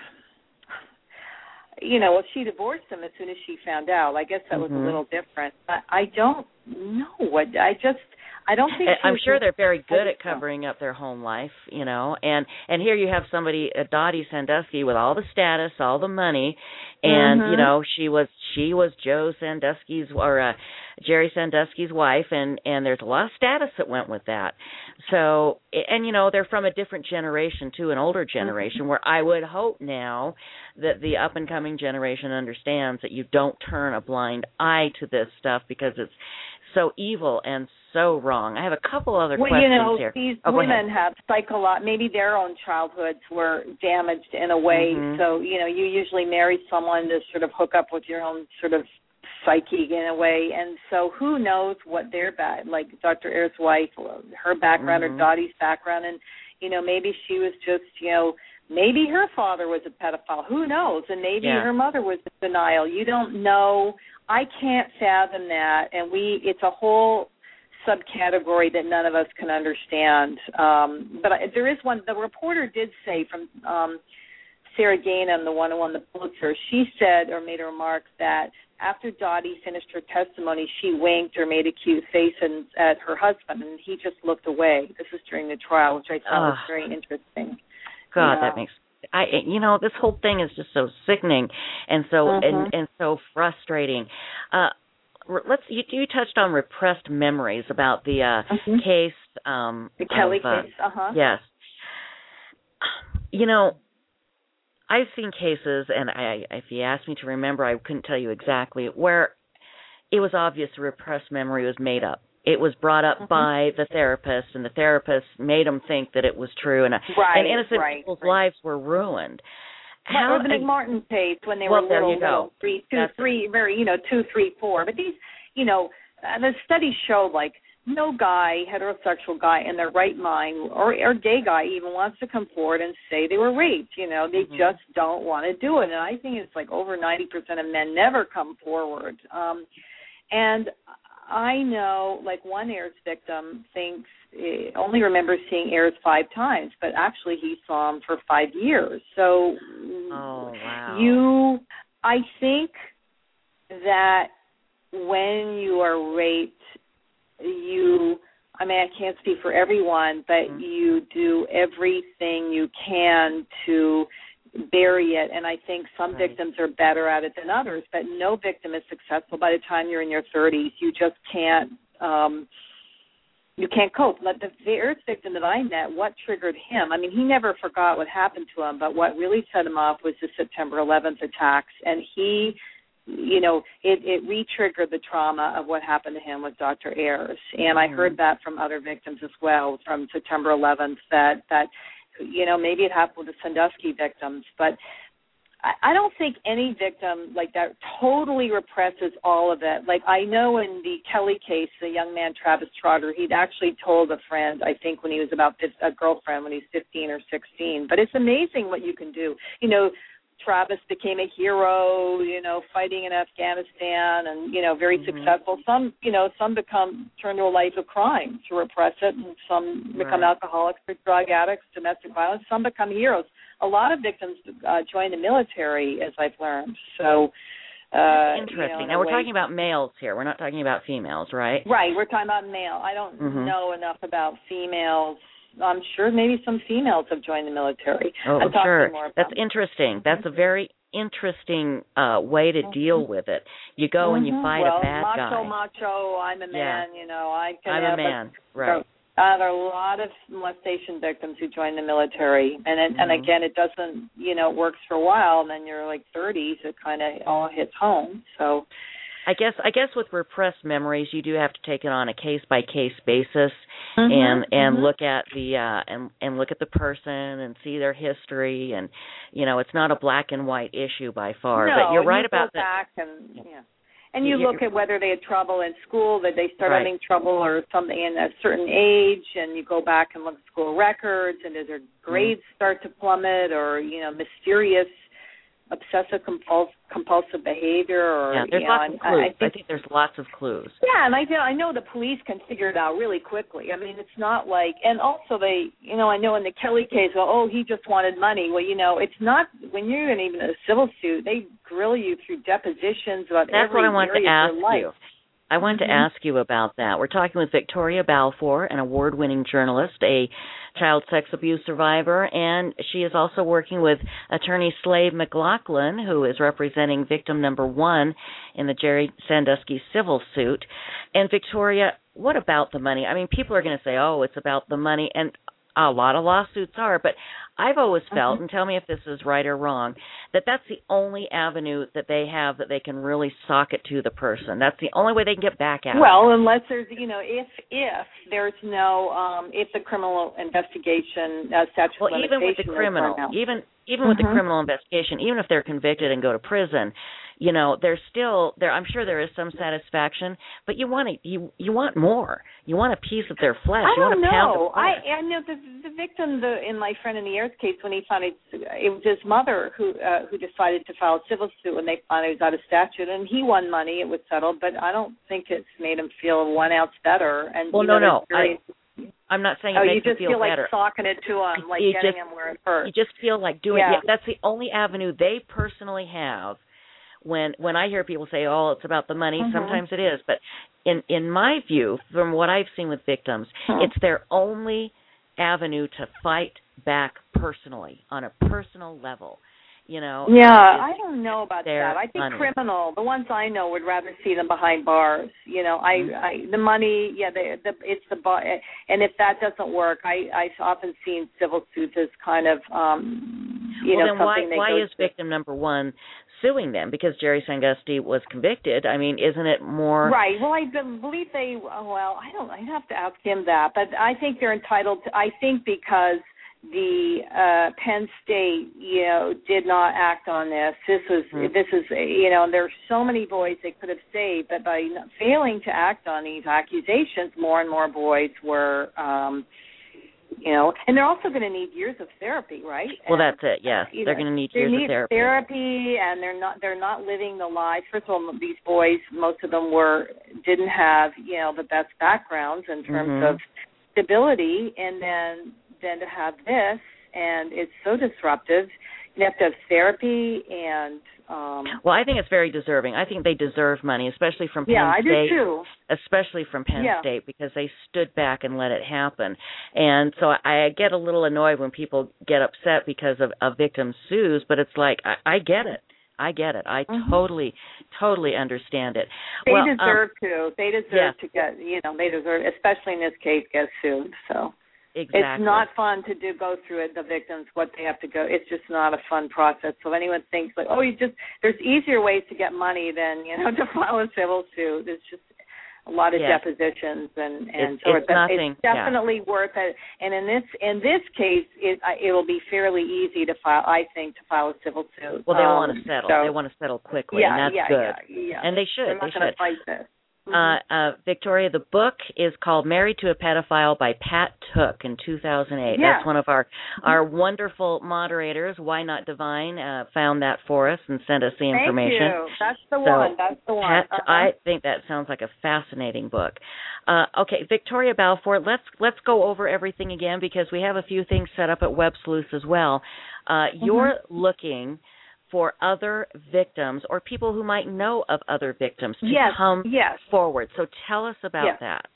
you know, well, she divorced him as soon as she found out. I guess that was mm-hmm. a little different. I, I don't know what. I just. I don't think. I'm sure they're very good at covering up their home life, you know. And and here you have somebody, uh, Dottie Sandusky, with all the status, all the money, and mm-hmm. you know she was she was Joe Sandusky's or uh, Jerry Sandusky's wife, and and there's a lot of status that went with that. So and you know they're from a different generation too, an older generation, mm-hmm. where I would hope now that the up and coming generation understands that you don't turn a blind eye to this stuff, because it's so evil and so wrong. I have a couple other well, questions you know, here. These oh, women have psycholo- maybe their own childhoods were damaged in a way. Mm-hmm. So, you know, you usually marry someone to sort of hook up with your own sort of psyche in a way. And so who knows what their back, like Doctor Ayers' wife, her background mm-hmm. or Dottie's background. And, you know, maybe she was just, you know, maybe her father was a pedophile. Who knows? And maybe yeah. her mother was in denial. You don't know. I can't fathom that. And we, it's a whole subcategory that none of us can understand. Um, but I, there is one, the reporter did say from um, Sarah Gainham, the one who won the Pulitzer, she said or made a remark that after Dottie finished her testimony, she winked or made a cute face and, at her husband, and he just looked away. This was during the trial, which I thought uh, was very interesting. God, yeah. that makes I, you know, this whole thing is just so sickening and so uh-huh. and, and so frustrating. Uh, let's. You, you touched on repressed memories about the uh, uh-huh. case. Um, the Kelly of, uh, case. Uh huh. Yes. You know, I've seen cases, and I, if you asked me to remember, I couldn't tell you exactly, where it was obvious the repressed memory was made up. It was brought up uh-huh. by the therapist, and the therapist made them think that it was true, and, right, and innocent right, people's right. lives were ruined. How, or the McMartin case when they well, were there little, you go. little three, two, That's three, very, you know, two, three, four. But these, you know, uh, the studies show like no guy, heterosexual guy in their right mind, or or gay guy even wants to come forward and say they were raped. You know, they mm-hmm. just don't want to do it. And I think it's like over ninety percent of men never come forward. Um, and I know, like, one Ayers victim thinks uh, only remembers seeing Ayers five times, but actually he saw him for five years. So, oh wow, you, I think that when you are raped, you, I mean, I can't speak for everyone, but mm-hmm. you do everything you can to bury it, and I think some right. victims are better at it than others, but no victim is successful by the time you're in your thirties. You just can't, um, you can't cope. Like the, the Ayers victim that I met, what triggered him? I mean, he never forgot what happened to him, but what really set him off was the September eleventh attacks, and he, you know, it, it re-triggered the trauma of what happened to him with Doctor Ayers, and I heard that from other victims as well from September eleventh, that, that you know, maybe it happened with the Sandusky victims, but I, I don't think any victim like that totally represses all of it. Like I know in the Kelly case, the young man, Travis Trotter, he'd actually told a friend, I think when he was about a girlfriend when he was fifteen or sixteen, but it's amazing what you can do. You know, Travis became a hero, you know, fighting in Afghanistan and, you know, very mm-hmm. successful. Some, you know, some become, turn to a life of crime to repress it, and some become right. alcoholics or drug addicts, domestic violence. Some become heroes. a lot of victims uh, join the military, as I've learned. So. Uh, Interesting. You know, now, we're way, talking about males here. We're not talking about females, right? Right. We're talking about male. I don't mm-hmm. know enough about females. I'm sure maybe some females have joined the military. Oh, I'm sure. More about That's interesting. That's a very interesting uh, way to deal mm-hmm. with it. You go mm-hmm. and you fight well, a bad macho, guy. Macho, macho, I'm a man, yeah. you know. I can I'm have a man, a, right. Uh, there are a lot of molestation victims who join the military. And it, mm-hmm. and again, it doesn't, you know, it works for a while, and then you're like thirties, it kind of all hits home. So I guess I guess with repressed memories, you do have to take it on a case by case basis, mm-hmm, and and mm-hmm. look at the uh, and and look at the person and see their history, and you know it's not a black and white issue by far. No, but you're right you about go that. Back and, yeah. And you you're, look at whether they had trouble in school, that they start right. having trouble or something in a certain age, and you go back and look at school records, and does their grades mm-hmm. start to plummet, or you know mysterious obsessive compulsive, compulsive behavior, or yeah, there's you lots know, of clues. I, I, think, I think there's lots of clues. Yeah, and I I know the police can figure it out really quickly. I mean, it's not like, and also they, you know, I know in the Kelly case, well, oh, he just wanted money. Well, you know, it's not when you're in even a civil suit, they grill you through depositions about That's every what I want area to ask of your life. you. I wanted mm-hmm. to ask you about that. We're talking with Victoria Balfour, an award-winning journalist, a child sex abuse survivor, and she is also working with attorney Slade McLaughlin, who is representing victim number one in the Jerry Sandusky civil suit. And Victoria, what about the money? I mean, people are going to say, oh, it's about the money, and a lot of lawsuits are, but I've always felt, mm-hmm. and tell me if this is right or wrong, that that's the only avenue that they have that they can really sock it to the person. That's the only way they can get back at well, it. unless there's, you know, if if there's no, um, if the criminal investigation uh, statute well, of even with the criminal, even even mm-hmm. with the criminal investigation, even if they're convicted and go to prison, you know, there's still there. I'm sure there is some satisfaction, but you want to, you you want more. You want a piece of their flesh. I you don't want a pound know. of flesh. I I know the the victim the in my friend in the Ayers case, when he found it, it was his mother who uh, who decided to file a civil suit when they found he was out of statute, and he won money. It was settled, but I don't think it's made him feel one ounce better. And well, you know, no, no. very, I, I'm not saying it oh, makes you him just feel, feel better. like socking it to him, like you getting just, him where it hurts. You just feel like doing yeah. it. Yeah, that's the only avenue they personally have. When when I hear people say, oh, it's about the money, mm-hmm. sometimes it is. But in, in my view, from what I've seen with victims, mm-hmm. it's their only avenue to fight back personally, on a personal level. You know, yeah, I don't know about that. I think money. criminal, the ones I know, would rather see them behind bars. You know, I, mm-hmm. I the money, yeah, the, the it's the bar, and if that doesn't work, I I've often seen civil suits as kind of, um, you well, know, then something why they why go is to. victim number one suing them? Because Jerry Sandusky was convicted. I mean, isn't it more right? Well, I believe they. Well, I don't. I have to ask him that, but I think they're entitled to. I think because the uh, Penn State, you know, did not act on this. This was, mm-hmm. this is, you know, there are so many boys they could have saved, but by failing to act on these accusations, more and more boys were, um, you know, and they're also going to need years of therapy, right? Well, and, that's it. Yes, uh, they're going to need they years need of therapy. therapy, and they're not they're not living the lives. First of all, these boys, most of them were didn't have, you know, the best backgrounds in terms mm-hmm. of stability, and then. Than to have this, and it's so disruptive. You have to have therapy, and um, well, I think it's very deserving. I think they deserve money, especially from Penn yeah, State. I do too. Especially from Penn yeah. State, because they stood back and let it happen. And so I get a little annoyed when people get upset because of a victim sues, but it's like I, I get it. I get it. I mm-hmm. totally, totally understand it. They well, deserve um, to. They deserve yeah. to get. You know, they deserve, especially in this case, get sued. So. Exactly. It's not fun to do go through it, the victims, what they have to go. It's just not a fun process. So if anyone thinks like, oh, you just there's easier ways to get money than, you know, to file a civil suit. It's just a lot of yes. depositions and and it's, so it's, nothing, it's definitely yeah. worth it. And in this in this case, it it will be fairly easy to file. I think to file a civil suit. Well, they um, want to settle. So, they want to settle quickly, yeah, and that's yeah, good. Yeah, yeah. And they should. They're not they going should. to fight this. Uh, uh, Victoria, the book is called Married to a Pedophile by Pat Took in two thousand eight. Yeah. That's one of our, our wonderful moderators, Why Not Divine, uh, found that for us and sent us the information. Thank you. That's the so, one. That's the one. Pat, uh-huh. I think that sounds like a fascinating book. Uh, okay, Victoria Balfour, let's let's go over everything again because we have a few things set up at Web Sleuth as well. Uh, mm-hmm. You're looking for other victims or people who might know of other victims to yes, come yes. forward. So tell us about yes. that.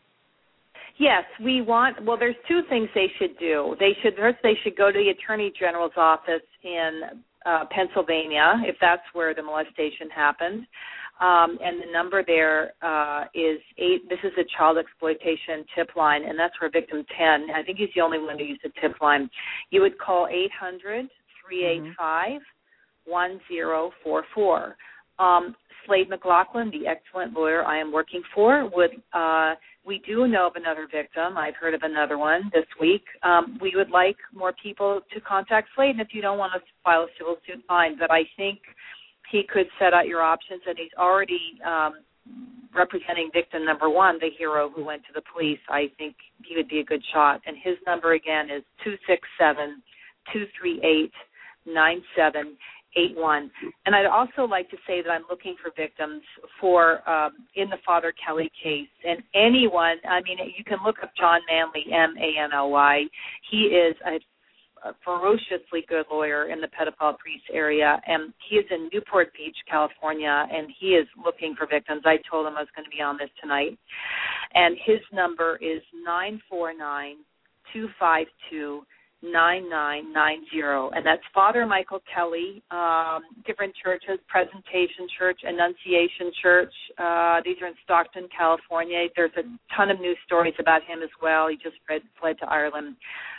Yes, we want, well, there's two things they should do. They should, first they should go to the Attorney General's office in uh, Pennsylvania, if that's where the molestation happened. Um, and the number there uh, is eight. This is a child exploitation tip line, and that's where victim ten. I think he's the only one who used a tip line. You would call eight hundred, three eight five, one zero four four. Um, Slade McLaughlin, the excellent lawyer I am working for, would uh, we do know of another victim. I've heard of another one this week. Um, we would like more people to contact Slade, and if you don't want to file a civil suit, fine. But I think he could set out your options, and he's already um, representing victim number one, the hero who went to the police. I think he would be a good shot. And his number, again, is two six seven, two three eight, nine seven eight one. And I'd also like to say that I'm looking for victims for um, in the Father Kelly case. And anyone, I mean, you can look up John Manley, M A N L Y. He is a a ferociously good lawyer in the pedophile priest area, and he is in Newport Beach, California, and he is looking for victims. I told him I was going to be on this tonight. And his number is nine four nine, two five two, nine nine nine zero, and that's Father Michael Kelly, um, different churches, Presentation Church, Annunciation Church. Uh, these are in Stockton, California. There's a ton of news stories about him as well. He just fled, fled to Ireland.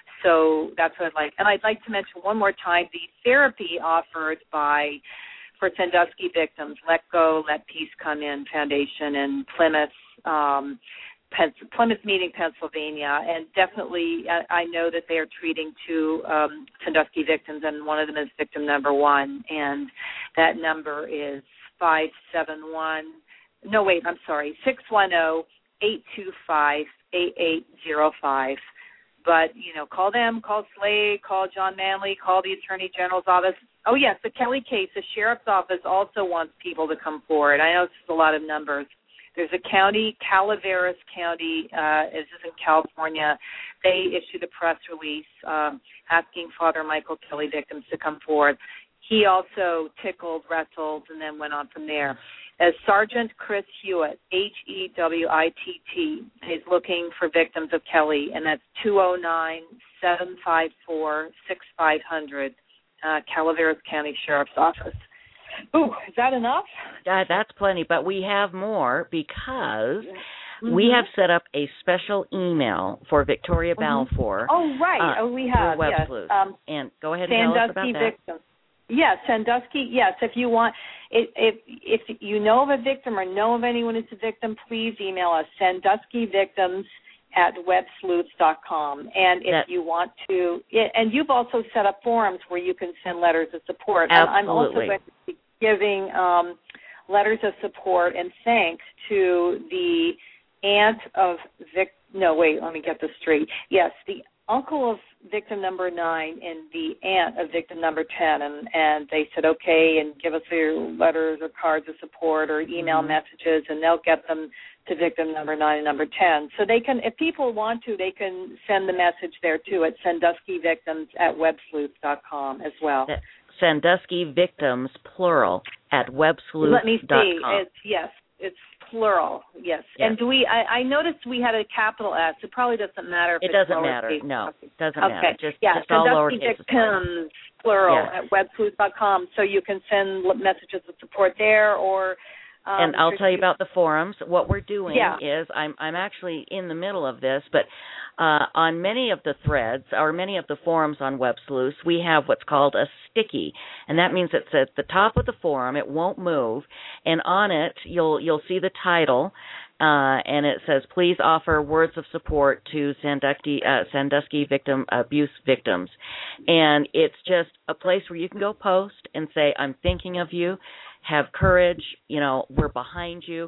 So that's what I'd like. And I'd like to mention one more time the therapy offered by, for Sandusky victims, Let Go, Let Peace Come In Foundation in Plymouth, um, Plymouth Meeting, Pennsylvania. And definitely I, I know that they are treating two um, Sandusky victims, and one of them is victim number one. And that number is five seven one, no, wait, I'm sorry, six one zero, eight two five, eight eight zero five. But, you know, call them, call Slade, call John Manley, call the Attorney General's office. Oh, yes, the Kelly case, the Sheriff's Office also wants people to come forward. I know it's a lot of numbers. There's a county, Calaveras County, uh, this is in California. They issued a press release um, asking Father Michael Kelly victims to come forward. He also tickled, wrestled, and then went on from there. As Sergeant Chris Hewitt, H E W I T T, is looking for victims of Kelly, and that's two oh nine, seven five four, six five zero zero, uh, Calaveras County Sheriff's Office. Ooh, is that enough? Uh, that's plenty, but we have more because mm-hmm. we have set up a special email for Victoria Balfour. Mm-hmm. Oh, right. Uh, oh, we have, Web yes. Sleuth. Um, and go ahead and tell us about that. Victims. Yes, Sandusky, yes. If you want, if, if if you know of a victim or know of anyone who's a victim, please email us, sanduskyvictims at websleuths dot com. And if that, you want to, and you've also set up forums where you can send letters of support. Absolutely. And I'm also going to be giving um, letters of support and thanks to the aunt of Vic. No, wait, let me get this straight. Yes, the uncle of victim number nine and the aunt of victim number ten, and, and they said, okay, and give us your letters or cards of support or email mm-hmm. messages, and they'll get them to victim number nine and number ten. So they can, if people want to, they can send the message there, too, at sanduskyvictims at websleuths dot com as well. Sandusky Victims, plural, at websleuths dot com. Let me see. It's, yes, it's plural, yes. yes. And do we? I, I noticed we had a capital S. It probably doesn't matter if it it's doesn't matter. Case. No, it doesn't okay. matter. Just, yeah, just all lowercase. Victims, plural, yes. at websleuths dot com. So you can send messages of support there, or um, and I'll tell you about the forums. What we're doing yeah. is I'm I'm actually in the middle of this, but uh, on many of the threads or many of the forums on Web Sleuths, we have what's called a sticky, and that means it's at the top of the forum. It won't move, and on it you'll you'll see the title. Uh, and it says, please offer words of support to Sandusky, uh, Sandusky victim abuse victims. And it's just a place where you can go post and say, I'm thinking of you, have courage, you know, we're behind you.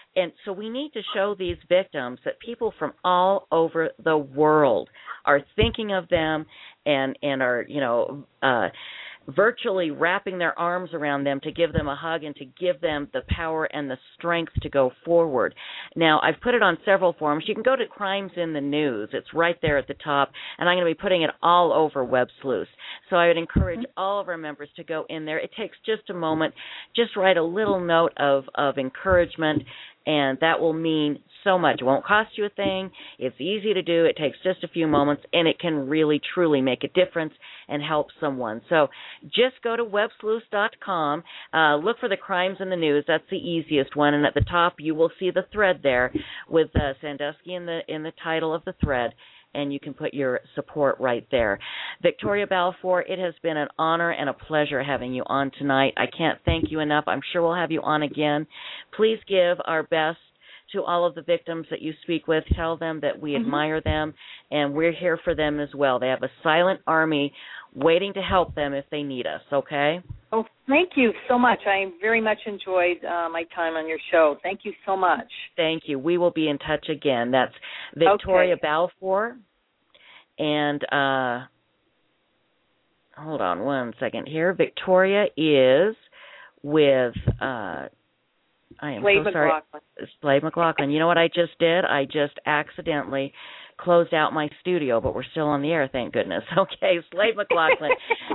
And so we need to show these victims that people from all over the world are thinking of them and, and are, you know, uh, virtually wrapping their arms around them to give them a hug and to give them the power and the strength to go forward. Now, I've put it on several forums. You can go to Crimes in the News. It's right there at the top, and I'm going to be putting it all over Web Sleuth. So I would encourage all of our members to go in there. It takes just a moment. Just write a little note of, of encouragement, and that will mean so much. It won't cost you a thing. It's easy to do. It takes just a few moments, and it can really, truly make a difference and help someone. So just go to web sleuth dot com. Uh, look for the Crimes in the News. That's the easiest one. And at the top, you will see the thread there with uh, Sandusky in the in the title of the thread, and you can put your support right there. Victoria Balfour, it has been an honor and a pleasure having you on tonight. I can't thank you enough. I'm sure we'll have you on again. Please give our best to all of the victims that you speak with. Tell them that we mm-hmm. admire them, and we're here for them as well. They have a silent army waiting to help them if they need us, okay? Oh, thank you so much. I very much enjoyed uh, my time on your show. Thank you so much. Thank you. We will be in touch again. That's Victoria okay. Balfour. And uh, hold on one second here. Victoria is with... Uh, I am Slade so sorry. McLaughlin. Slade McLaughlin. You know what I just did? I just accidentally closed out my studio, but we're still on the air, thank goodness. Okay, Slade McLaughlin.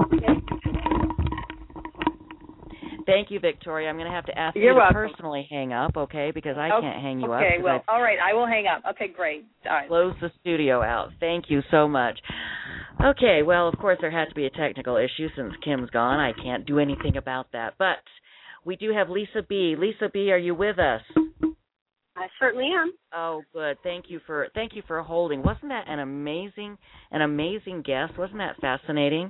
Thank you, Victoria. I'm going to have to ask You're you to welcome. personally hang up, okay, because I okay. can't hang you okay, up. Okay, well, all right, I will hang up. Okay, great. All right. Close the studio out. Thank you so much. Okay, well, of course, there had to be a technical issue since Kim's gone. I can't do anything about that, but we do have Lisa B. Lisa B., are you with us? I certainly am. Oh, good. Thank you for thank you for holding. Wasn't that an amazing an amazing guest? Wasn't that fascinating?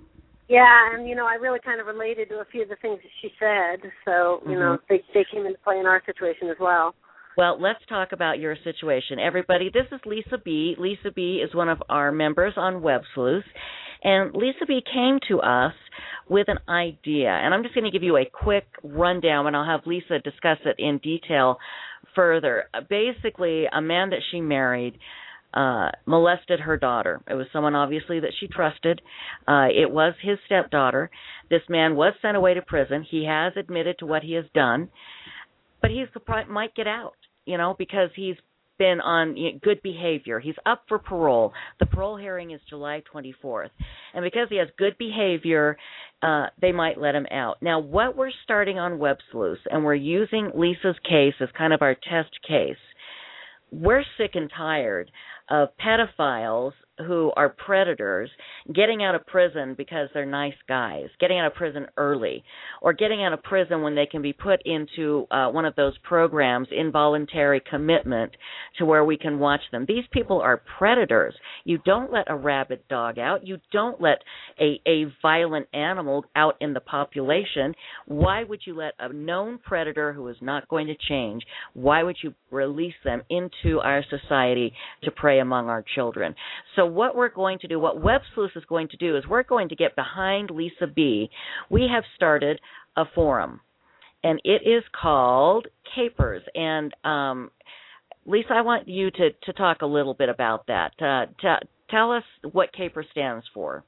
Yeah, and you know, I really kind of related to a few of the things that she said. So you mm-hmm. know, they they came into play in our situation as well. Well, let's talk about your situation. Everybody, this is Lisa B. Lisa B. is one of our members on Web Sleuth. And Lisa B. came to us with an idea. And I'm just going to give you a quick rundown, and I'll have Lisa discuss it in detail further. Basically, a man that she married uh, molested her daughter. It was someone, obviously, that she trusted. Uh, it was his stepdaughter. This man was sent away to prison. He has admitted to what he has done. But he might get out, you know, because he's been on good behavior. He's up for parole. The parole hearing is July twenty-fourth. And because he has good behavior, uh, they might let him out. Now, what we're starting on Web Sleuth, and we're using Lisa's case as kind of our test case, we're sick and tired of pedophiles who are predators getting out of prison because they're nice guys, getting out of prison early, or getting out of prison when they can be put into uh, one of those programs, involuntary commitment, to where we can watch them. These people are predators. You don't let a rabid dog out. You don't let a, a violent animal out in the population. Why would you let a known predator who is not going to change, why would you release them into our society to prey among our children? So what we're going to do, what Web Sleuth is going to do, is we're going to get behind Lisa B. We have started a forum, and it is called Capers. And um, Lisa, I want you to, to talk a little bit about that. Uh, t- tell us what Caper stands for.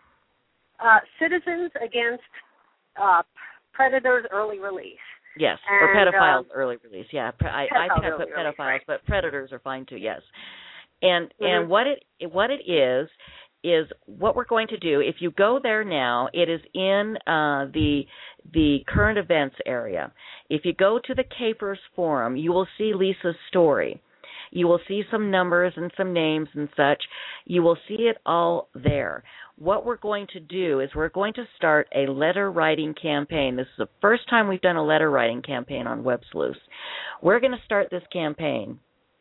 Uh, Citizens Against uh, Predators Early Release. Yes, and, or pedophiles um, early release. Yeah, I, I think I put pedophiles, right. But predators are fine too. Yes, and mm-hmm. and what it what it is is what we're going to do. If you go there now, it is in uh, the the current events area. If you go to the Capers forum, you will see Lisa's story. You will see some numbers and some names and such. You will see it all there. What we're going to do is we're going to start a letter writing campaign. This is the first time we've done a letter writing campaign on Web Sleuth. We're going to start this campaign,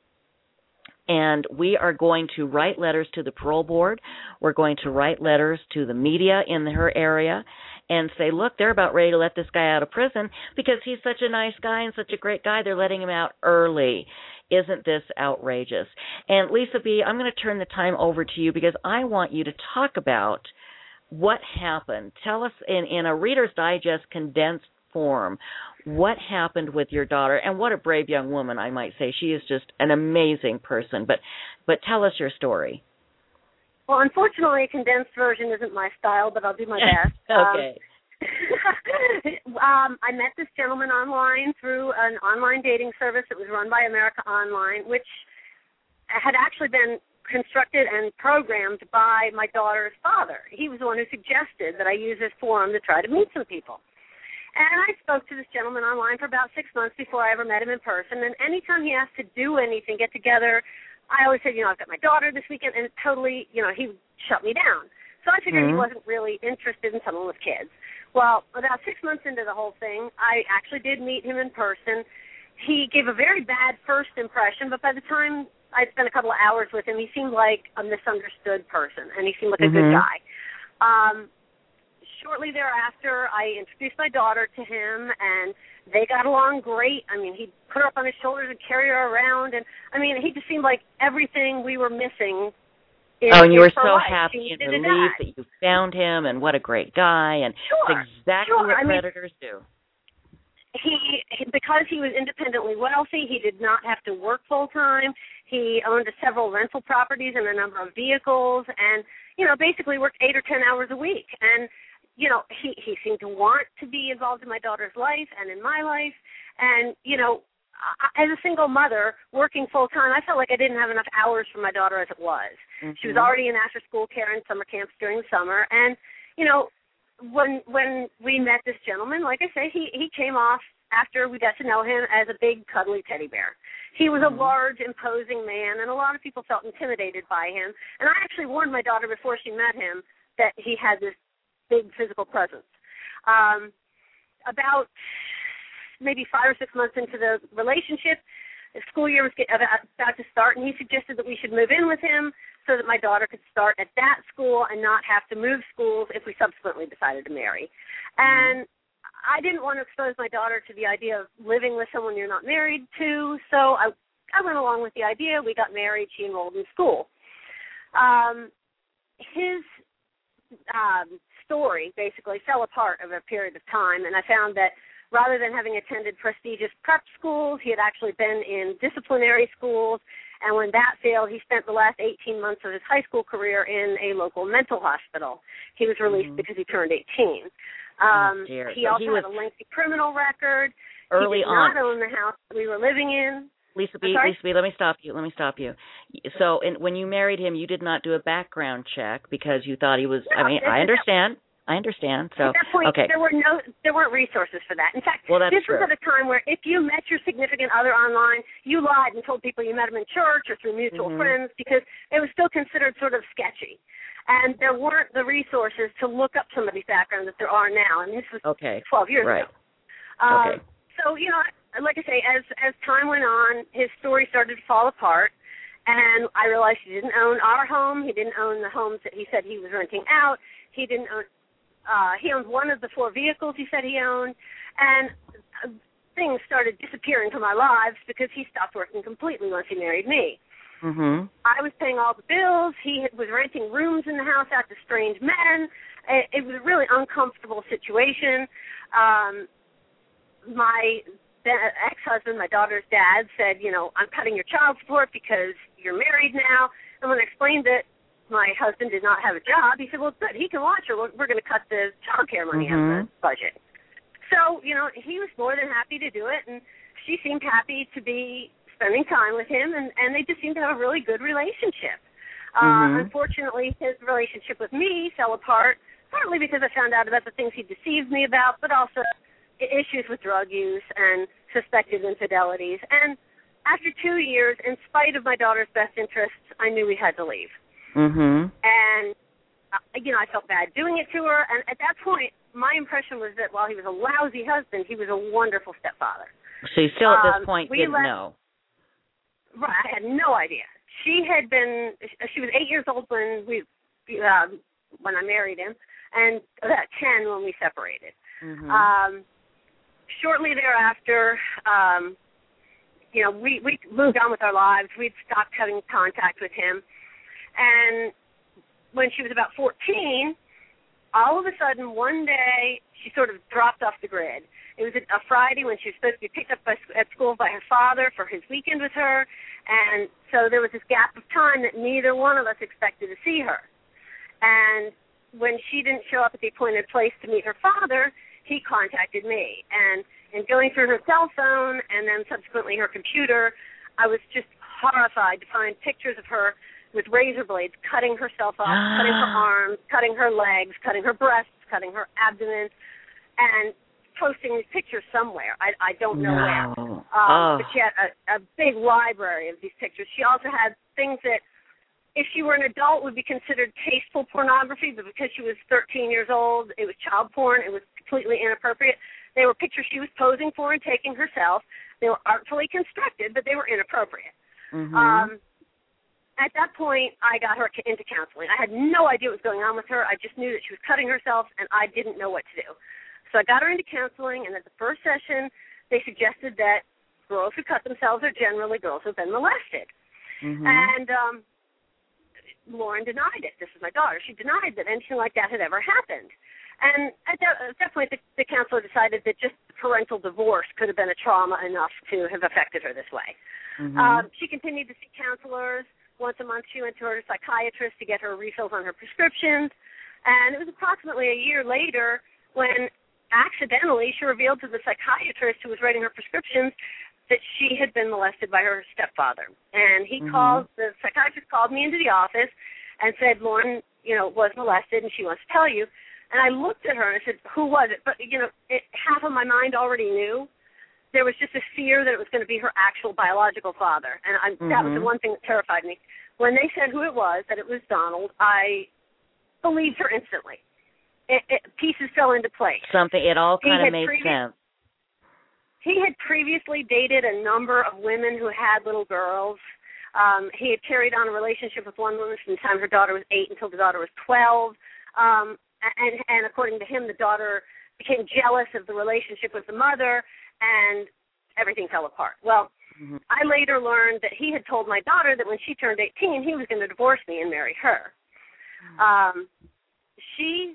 and we are going to write letters to the parole board. We're going to write letters to the media in her area and say, look, they're about ready to let this guy out of prison because he's such a nice guy and such a great guy. They're letting him out early. Isn't this outrageous? And Lisa B., I'm going to turn the time over to you because I want you to talk about what happened. Tell us in, in a Reader's Digest condensed form. What happened with your daughter? And what a brave young woman, I might say. She is just an amazing person. But but tell us your story. Well, unfortunately, a condensed version isn't my style, but I'll do my best. Okay. Um, um, I met this gentleman online through an online dating service that was run by America Online, which had actually been constructed and programmed by my daughter's father. He was the one who suggested that I use this forum to try to meet some people. And I spoke to this gentleman online for about six months before I ever met him in person. And anytime he asked to do anything, get together, I always said, you know, I've got my daughter this weekend, and totally, you know, he would shut me down. So I figured mm-hmm. he wasn't really interested in someone with kids. Well, about six months into the whole thing, I actually did meet him in person. He gave a very bad first impression, but by the time I spent a couple of hours with him, he seemed like a misunderstood person, and he seemed like mm-hmm. a good guy. Um, shortly thereafter, I introduced my daughter to him, and they got along great. I mean, he'd put her up on his shoulders and carry her around, and, I mean, he just seemed like everything we were missing. In, oh, and you were so life. happy and relieved that you found him, and what a great guy, and sure, it's exactly sure. what I predators mean, do. He, he, because he was independently wealthy, he did not have to work full-time. He owned several rental properties and a number of vehicles and, you know, basically worked eight or ten hours a week. And, you know, he, he seemed to want to be involved in my daughter's life and in my life. And, you know, as a single mother working full-time, I felt like I didn't have enough hours for my daughter as it was. Mm-hmm. She was already in after-school care and summer camps during the summer. And, you know, when when we met this gentleman, like I say, he, he came off after we got to know him as a big, cuddly teddy bear. He was a large, imposing man, and a lot of people felt intimidated by him. And I actually warned my daughter before she met him that he had this big physical presence. Um, about maybe five or six months into the relationship, the school year was get, about to start, and he suggested that we should move in with him so that my daughter could start at that school and not have to move schools if we subsequently decided to marry. And I didn't want to expose my daughter to the idea of living with someone you're not married to, so I, I went along with the idea. We got married. She enrolled in school. Um, his um, story basically fell apart over a period of time, and I found that rather than having attended prestigious prep schools, he had actually been in disciplinary schools, and when that failed, he spent the last eighteen months of his high school career in a local mental hospital. He was released mm-hmm. because he turned eighteen. Um, oh, he so also he had a lengthy criminal record. Early he did on. not own the house that we were living in. Lisa B, Lisa B, let me stop you. Let me stop you. So, in, when you married him, you did not do a background check because you thought he was. No, I mean, I understand. I understand. So, at that point, okay. there were no, there weren't resources for that. In fact, well, that's this true. was at a time where if you met your significant other online, you lied and told people you met him in church or through mutual mm-hmm. friends because it was still considered sort of sketchy. And there weren't the resources to look up somebody's background that there are now. And this was okay. twelve years right. ago. Um, okay. So, you know, like I say, as as time went on, his story started to fall apart. And I realized he didn't own our home. He didn't own the homes that he said he was renting out. He didn't own. Uh, he owned one of the four vehicles he said he owned, and uh, things started disappearing from our lives because he stopped working completely once he married me. Mm-hmm. I was paying all the bills. He was renting rooms in the house out to strange men. It, it was a really uncomfortable situation. Um, my ex-husband, my daughter's dad, said, you know, I'm cutting your child support because you're married now. And when I explained that my husband did not have a job, he said, well, good, he can watch her. We're, we're going to cut the child care money mm-hmm. out of the budget. So, you know, he was more than happy to do it, and she seemed happy to be spending time with him, and, and they just seemed to have a really good relationship. Mm-hmm. Uh, unfortunately, his relationship with me fell apart, partly because I found out about the things he deceived me about, but also issues with drug use and suspected infidelities. And after two years, in spite of my daughter's best interests, I knew we had to leave. Mm-hmm. And, uh, you know, I felt bad doing it to her. And at that point, my impression was that while he was a lousy husband, he was a wonderful stepfather. So you still at this um, point didn't left, know. Right, I had no idea. She had been, she was eight years old when we, uh, when I married him, and about ten when we separated. Mm-hmm. Um, shortly thereafter, um, you know, we, we moved on with our lives. We'd stopped having contact with him. And when she was about fourteen, all of a sudden, one day, she sort of dropped off the grid. It was a Friday when she was supposed to be picked up by, at school by her father for his weekend with her, and so there was this gap of time that neither one of us expected to see her. And when she didn't show up at the appointed place to meet her father, he contacted me. And in going through her cell phone and then subsequently her computer, I was just horrified to find pictures of her with razor blades cutting herself off, cutting her arms, cutting her legs, cutting her breasts, cutting her abdomen, and posting these pictures somewhere. I, I don't know no. where. Um, oh. But she had a, a big library of these pictures. She also had things that, if she were an adult, would be considered tasteful pornography, but because she was thirteen years old, it was child porn. It was completely inappropriate. They were pictures she was posing for and taking herself. They were artfully constructed, but they were inappropriate. Mm-hmm. Um, at that point, I got her into counseling. I had no idea what was going on with her. I just knew that she was cutting herself, and I didn't know what to do. So I got her into counseling, and at the first session, they suggested that girls who cut themselves are generally girls who have been molested. Mm-hmm. And um, Lauren denied it. This is my daughter. She denied that anything like that had ever happened. And at that point, the, the counselor decided that just parental divorce could have been a trauma enough to have affected her this way. Mm-hmm. Um, she continued to see counselors. Once a month, she went to her psychiatrist to get her refills on her prescriptions. And it was approximately a year later when accidentally she revealed to the psychiatrist who was writing her prescriptions that she had been molested by her stepfather. And he mm-hmm. called, the psychiatrist called me into the office and said, Lauren, you know, was molested and she wants to tell you. And I looked at her and I said, who was it? But, you know, it, half of my mind already knew. There was just a fear that it was going to be her actual biological father. And I, mm-hmm. that was the one thing that terrified me. When they said who it was, that it was Donald, I believed her instantly. It, it, pieces fell into place. Something, it all kind of made previ- sense. He had previously dated a number of women who had little girls. Um, he had carried on a relationship with one woman from the time her daughter was eight until the daughter was twelve. Um, and, and according to him, the daughter became jealous of the relationship with the mother, and everything fell apart. Well, mm-hmm. I later learned that he had told my daughter that when she turned eighteen, he was going to divorce me and marry her. Mm-hmm. Um, she,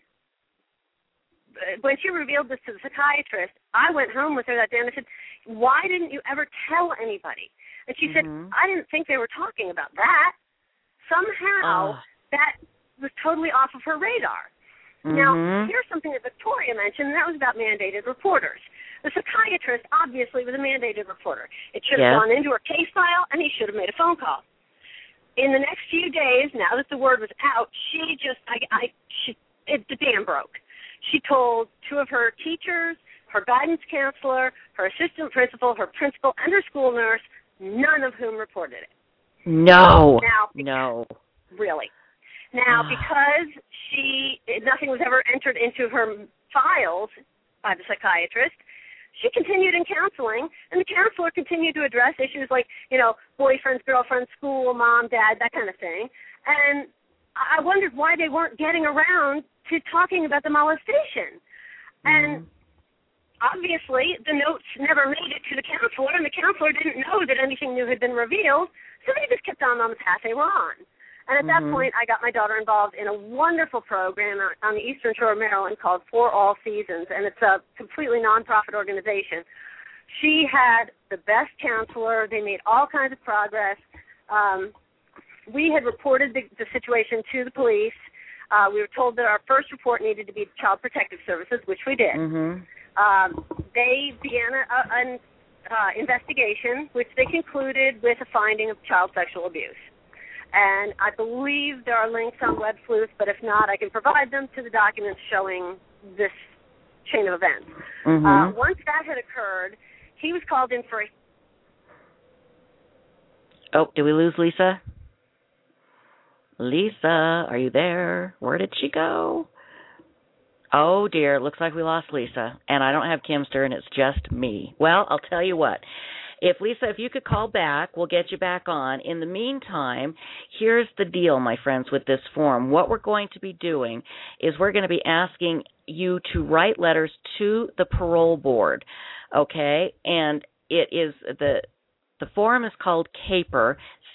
when she revealed this to the psychiatrist, I went home with her that day and I said, why didn't you ever tell anybody? And she mm-hmm. said, I didn't think they were talking about that. Somehow, uh. that was totally off of her radar. Mm-hmm. Now, here's something that Victoria mentioned, and that was about mandated reporters. The psychiatrist obviously was a mandated reporter. It should have yeah. gone into her case file, and he should have made a phone call. In the next few days, now that the word was out, she just, I, I, she, it, the dam broke. She told two of her teachers, her guidance counselor, her assistant principal, her principal, and her school nurse, none of whom reported it. No. Now, no. Really. Now, because she, nothing was ever entered into her files by the psychiatrist, she continued in counseling, and the counselor continued to address issues like, you know, boyfriends, girlfriends, school, mom, dad, that kind of thing. And I wondered why they weren't getting around to talking about the molestation. Mm-hmm. And obviously, the notes never made it to the counselor, and the counselor didn't know that anything new had been revealed, so they just kept on on the path they were on. And at mm-hmm. that point, I got my daughter involved in a wonderful program on the Eastern Shore of Maryland called For All Seasons, and it's a completely nonprofit organization. She had the best counselor. They made all kinds of progress. Um, we had reported the, the situation to the police. Uh, we were told that our first report needed to be Child Protective Services, which we did. Mm-hmm. Um, they began an uh, investigation, which they concluded with a finding of child sexual abuse. And I believe there are links on WebSleuth, but if not, I can provide them to the documents showing this chain of events. Mm-hmm. Uh, once that had occurred, he was called in for a... Oh, did we lose Lisa? Lisa, are you there? Where did she go? Oh, dear, looks like we lost Lisa. And I don't have Kimster, and it's just me. Well, I'll tell you what. If, Lisa, if you could call back, we'll get you back on. In the meantime, here's the deal, my friends, with this form. What we're going to be doing is we're going to be asking you to write letters to the parole board, okay? And it is the the form is called CAPER,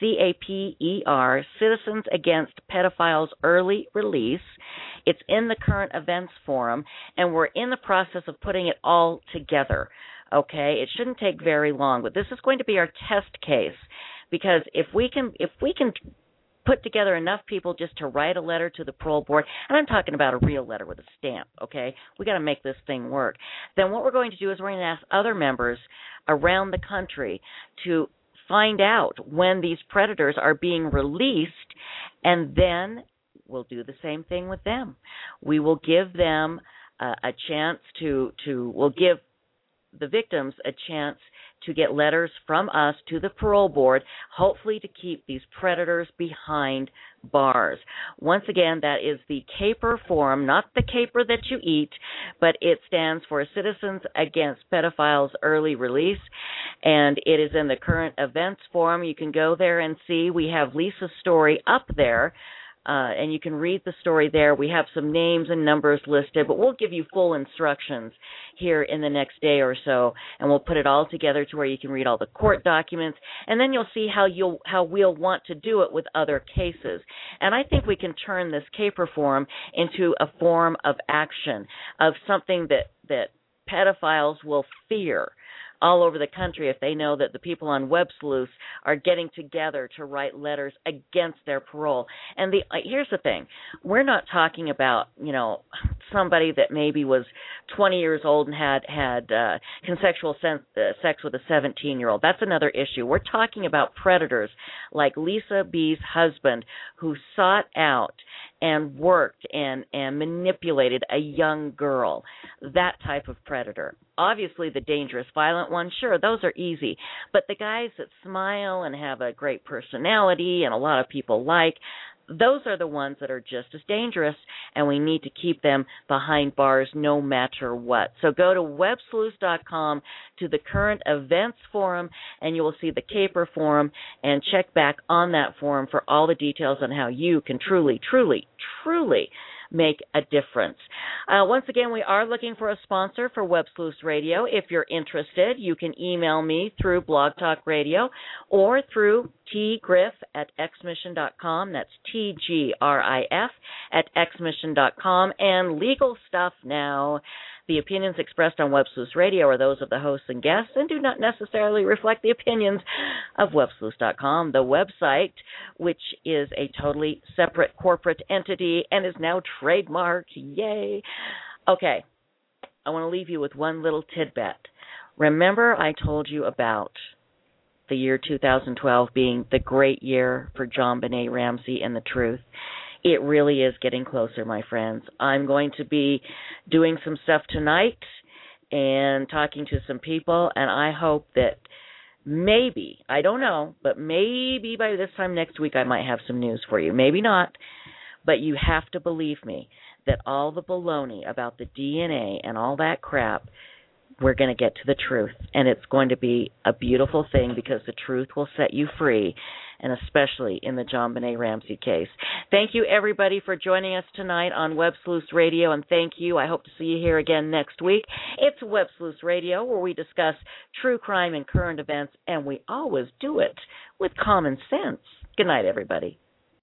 C A P E R, Citizens Against Pedophiles Early Release. It's in the Current Events Forum, and we're in the process of putting it all together. Okay, it shouldn't take very long, but this is going to be our test case, because if we can, if we can put together enough people just to write a letter to the parole board, and I'm talking about a real letter with a stamp, okay? We got to make this thing work. Then what we're going to do is we're going to ask other members around the country to find out when these predators are being released, and then we'll do the same thing with them. We will give them uh, a chance to, to, we'll give the victims a chance to get letters from us to the parole board, hopefully to keep these predators behind bars. Once again, that is the CAPER Forum, not the caper that you eat, but it stands for Citizens Against Pedophiles Early Release, and it is in the Current Events Forum. You can go there and see. We have Lisa's story up there. Uh, and you can read the story there. We have some names and numbers listed, but we'll give you full instructions here in the next day or so, and we'll put it all together to where you can read all the court documents, and then you'll see how you'll how we'll want to do it with other cases. And I think we can turn this CAPER Forum into a form of action, of something that, that pedophiles will fear all over the country if they know that the people on Web Sleuth are getting together to write letters against their parole. And the uh, here's the thing. We're not talking about, you know, somebody that maybe was twenty years old and had, had uh, consensual sen- uh, sex with a seventeen-year-old. That's another issue. We're talking about predators like Lisa B's husband, who sought out and worked and, and manipulated a young girl, that type of predator. Obviously, the dangerous, violent ones, sure, those are easy. But the guys that smile and have a great personality and a lot of people like, those are the ones that are just as dangerous, and we need to keep them behind bars no matter what. So go to web sleuth dot com to the Current Events Forum, and you will see the CAPER Forum, and check back on that forum for all the details on how you can truly, truly, truly make a difference. Uh, once again, we are looking for a sponsor for Web Sleuth Radio. If you're interested, you can email me through Blog Talk Radio or through tgriff at x mission dot com. That's T G R I F at x mission dot com. And legal stuff now. The opinions expressed on Web Sleuth Radio are those of the hosts and guests and do not necessarily reflect the opinions of web sleuth dot com, the website, which is a totally separate corporate entity and is now trademarked. Yay. Okay, I want to leave you with one little tidbit. Remember I told you about the year two thousand twelve being the great year for JonBenét Ramsey and the truth? It really is getting closer, my friends. I'm going to be doing some stuff tonight and talking to some people, and I hope that maybe, I don't know, but maybe by this time next week I might have some news for you. Maybe not, but you have to believe me that all the baloney about the D N A and all that crap, we're going to get to the truth, and it's going to be a beautiful thing because the truth will set you free, and especially in the JonBenét Ramsey case. Thank you, everybody, for joining us tonight on Web Sleuth Radio, and thank you. I hope to see you here again next week. It's Web Sleuth Radio, where we discuss true crime and current events, and we always do it with common sense. Good night, everybody.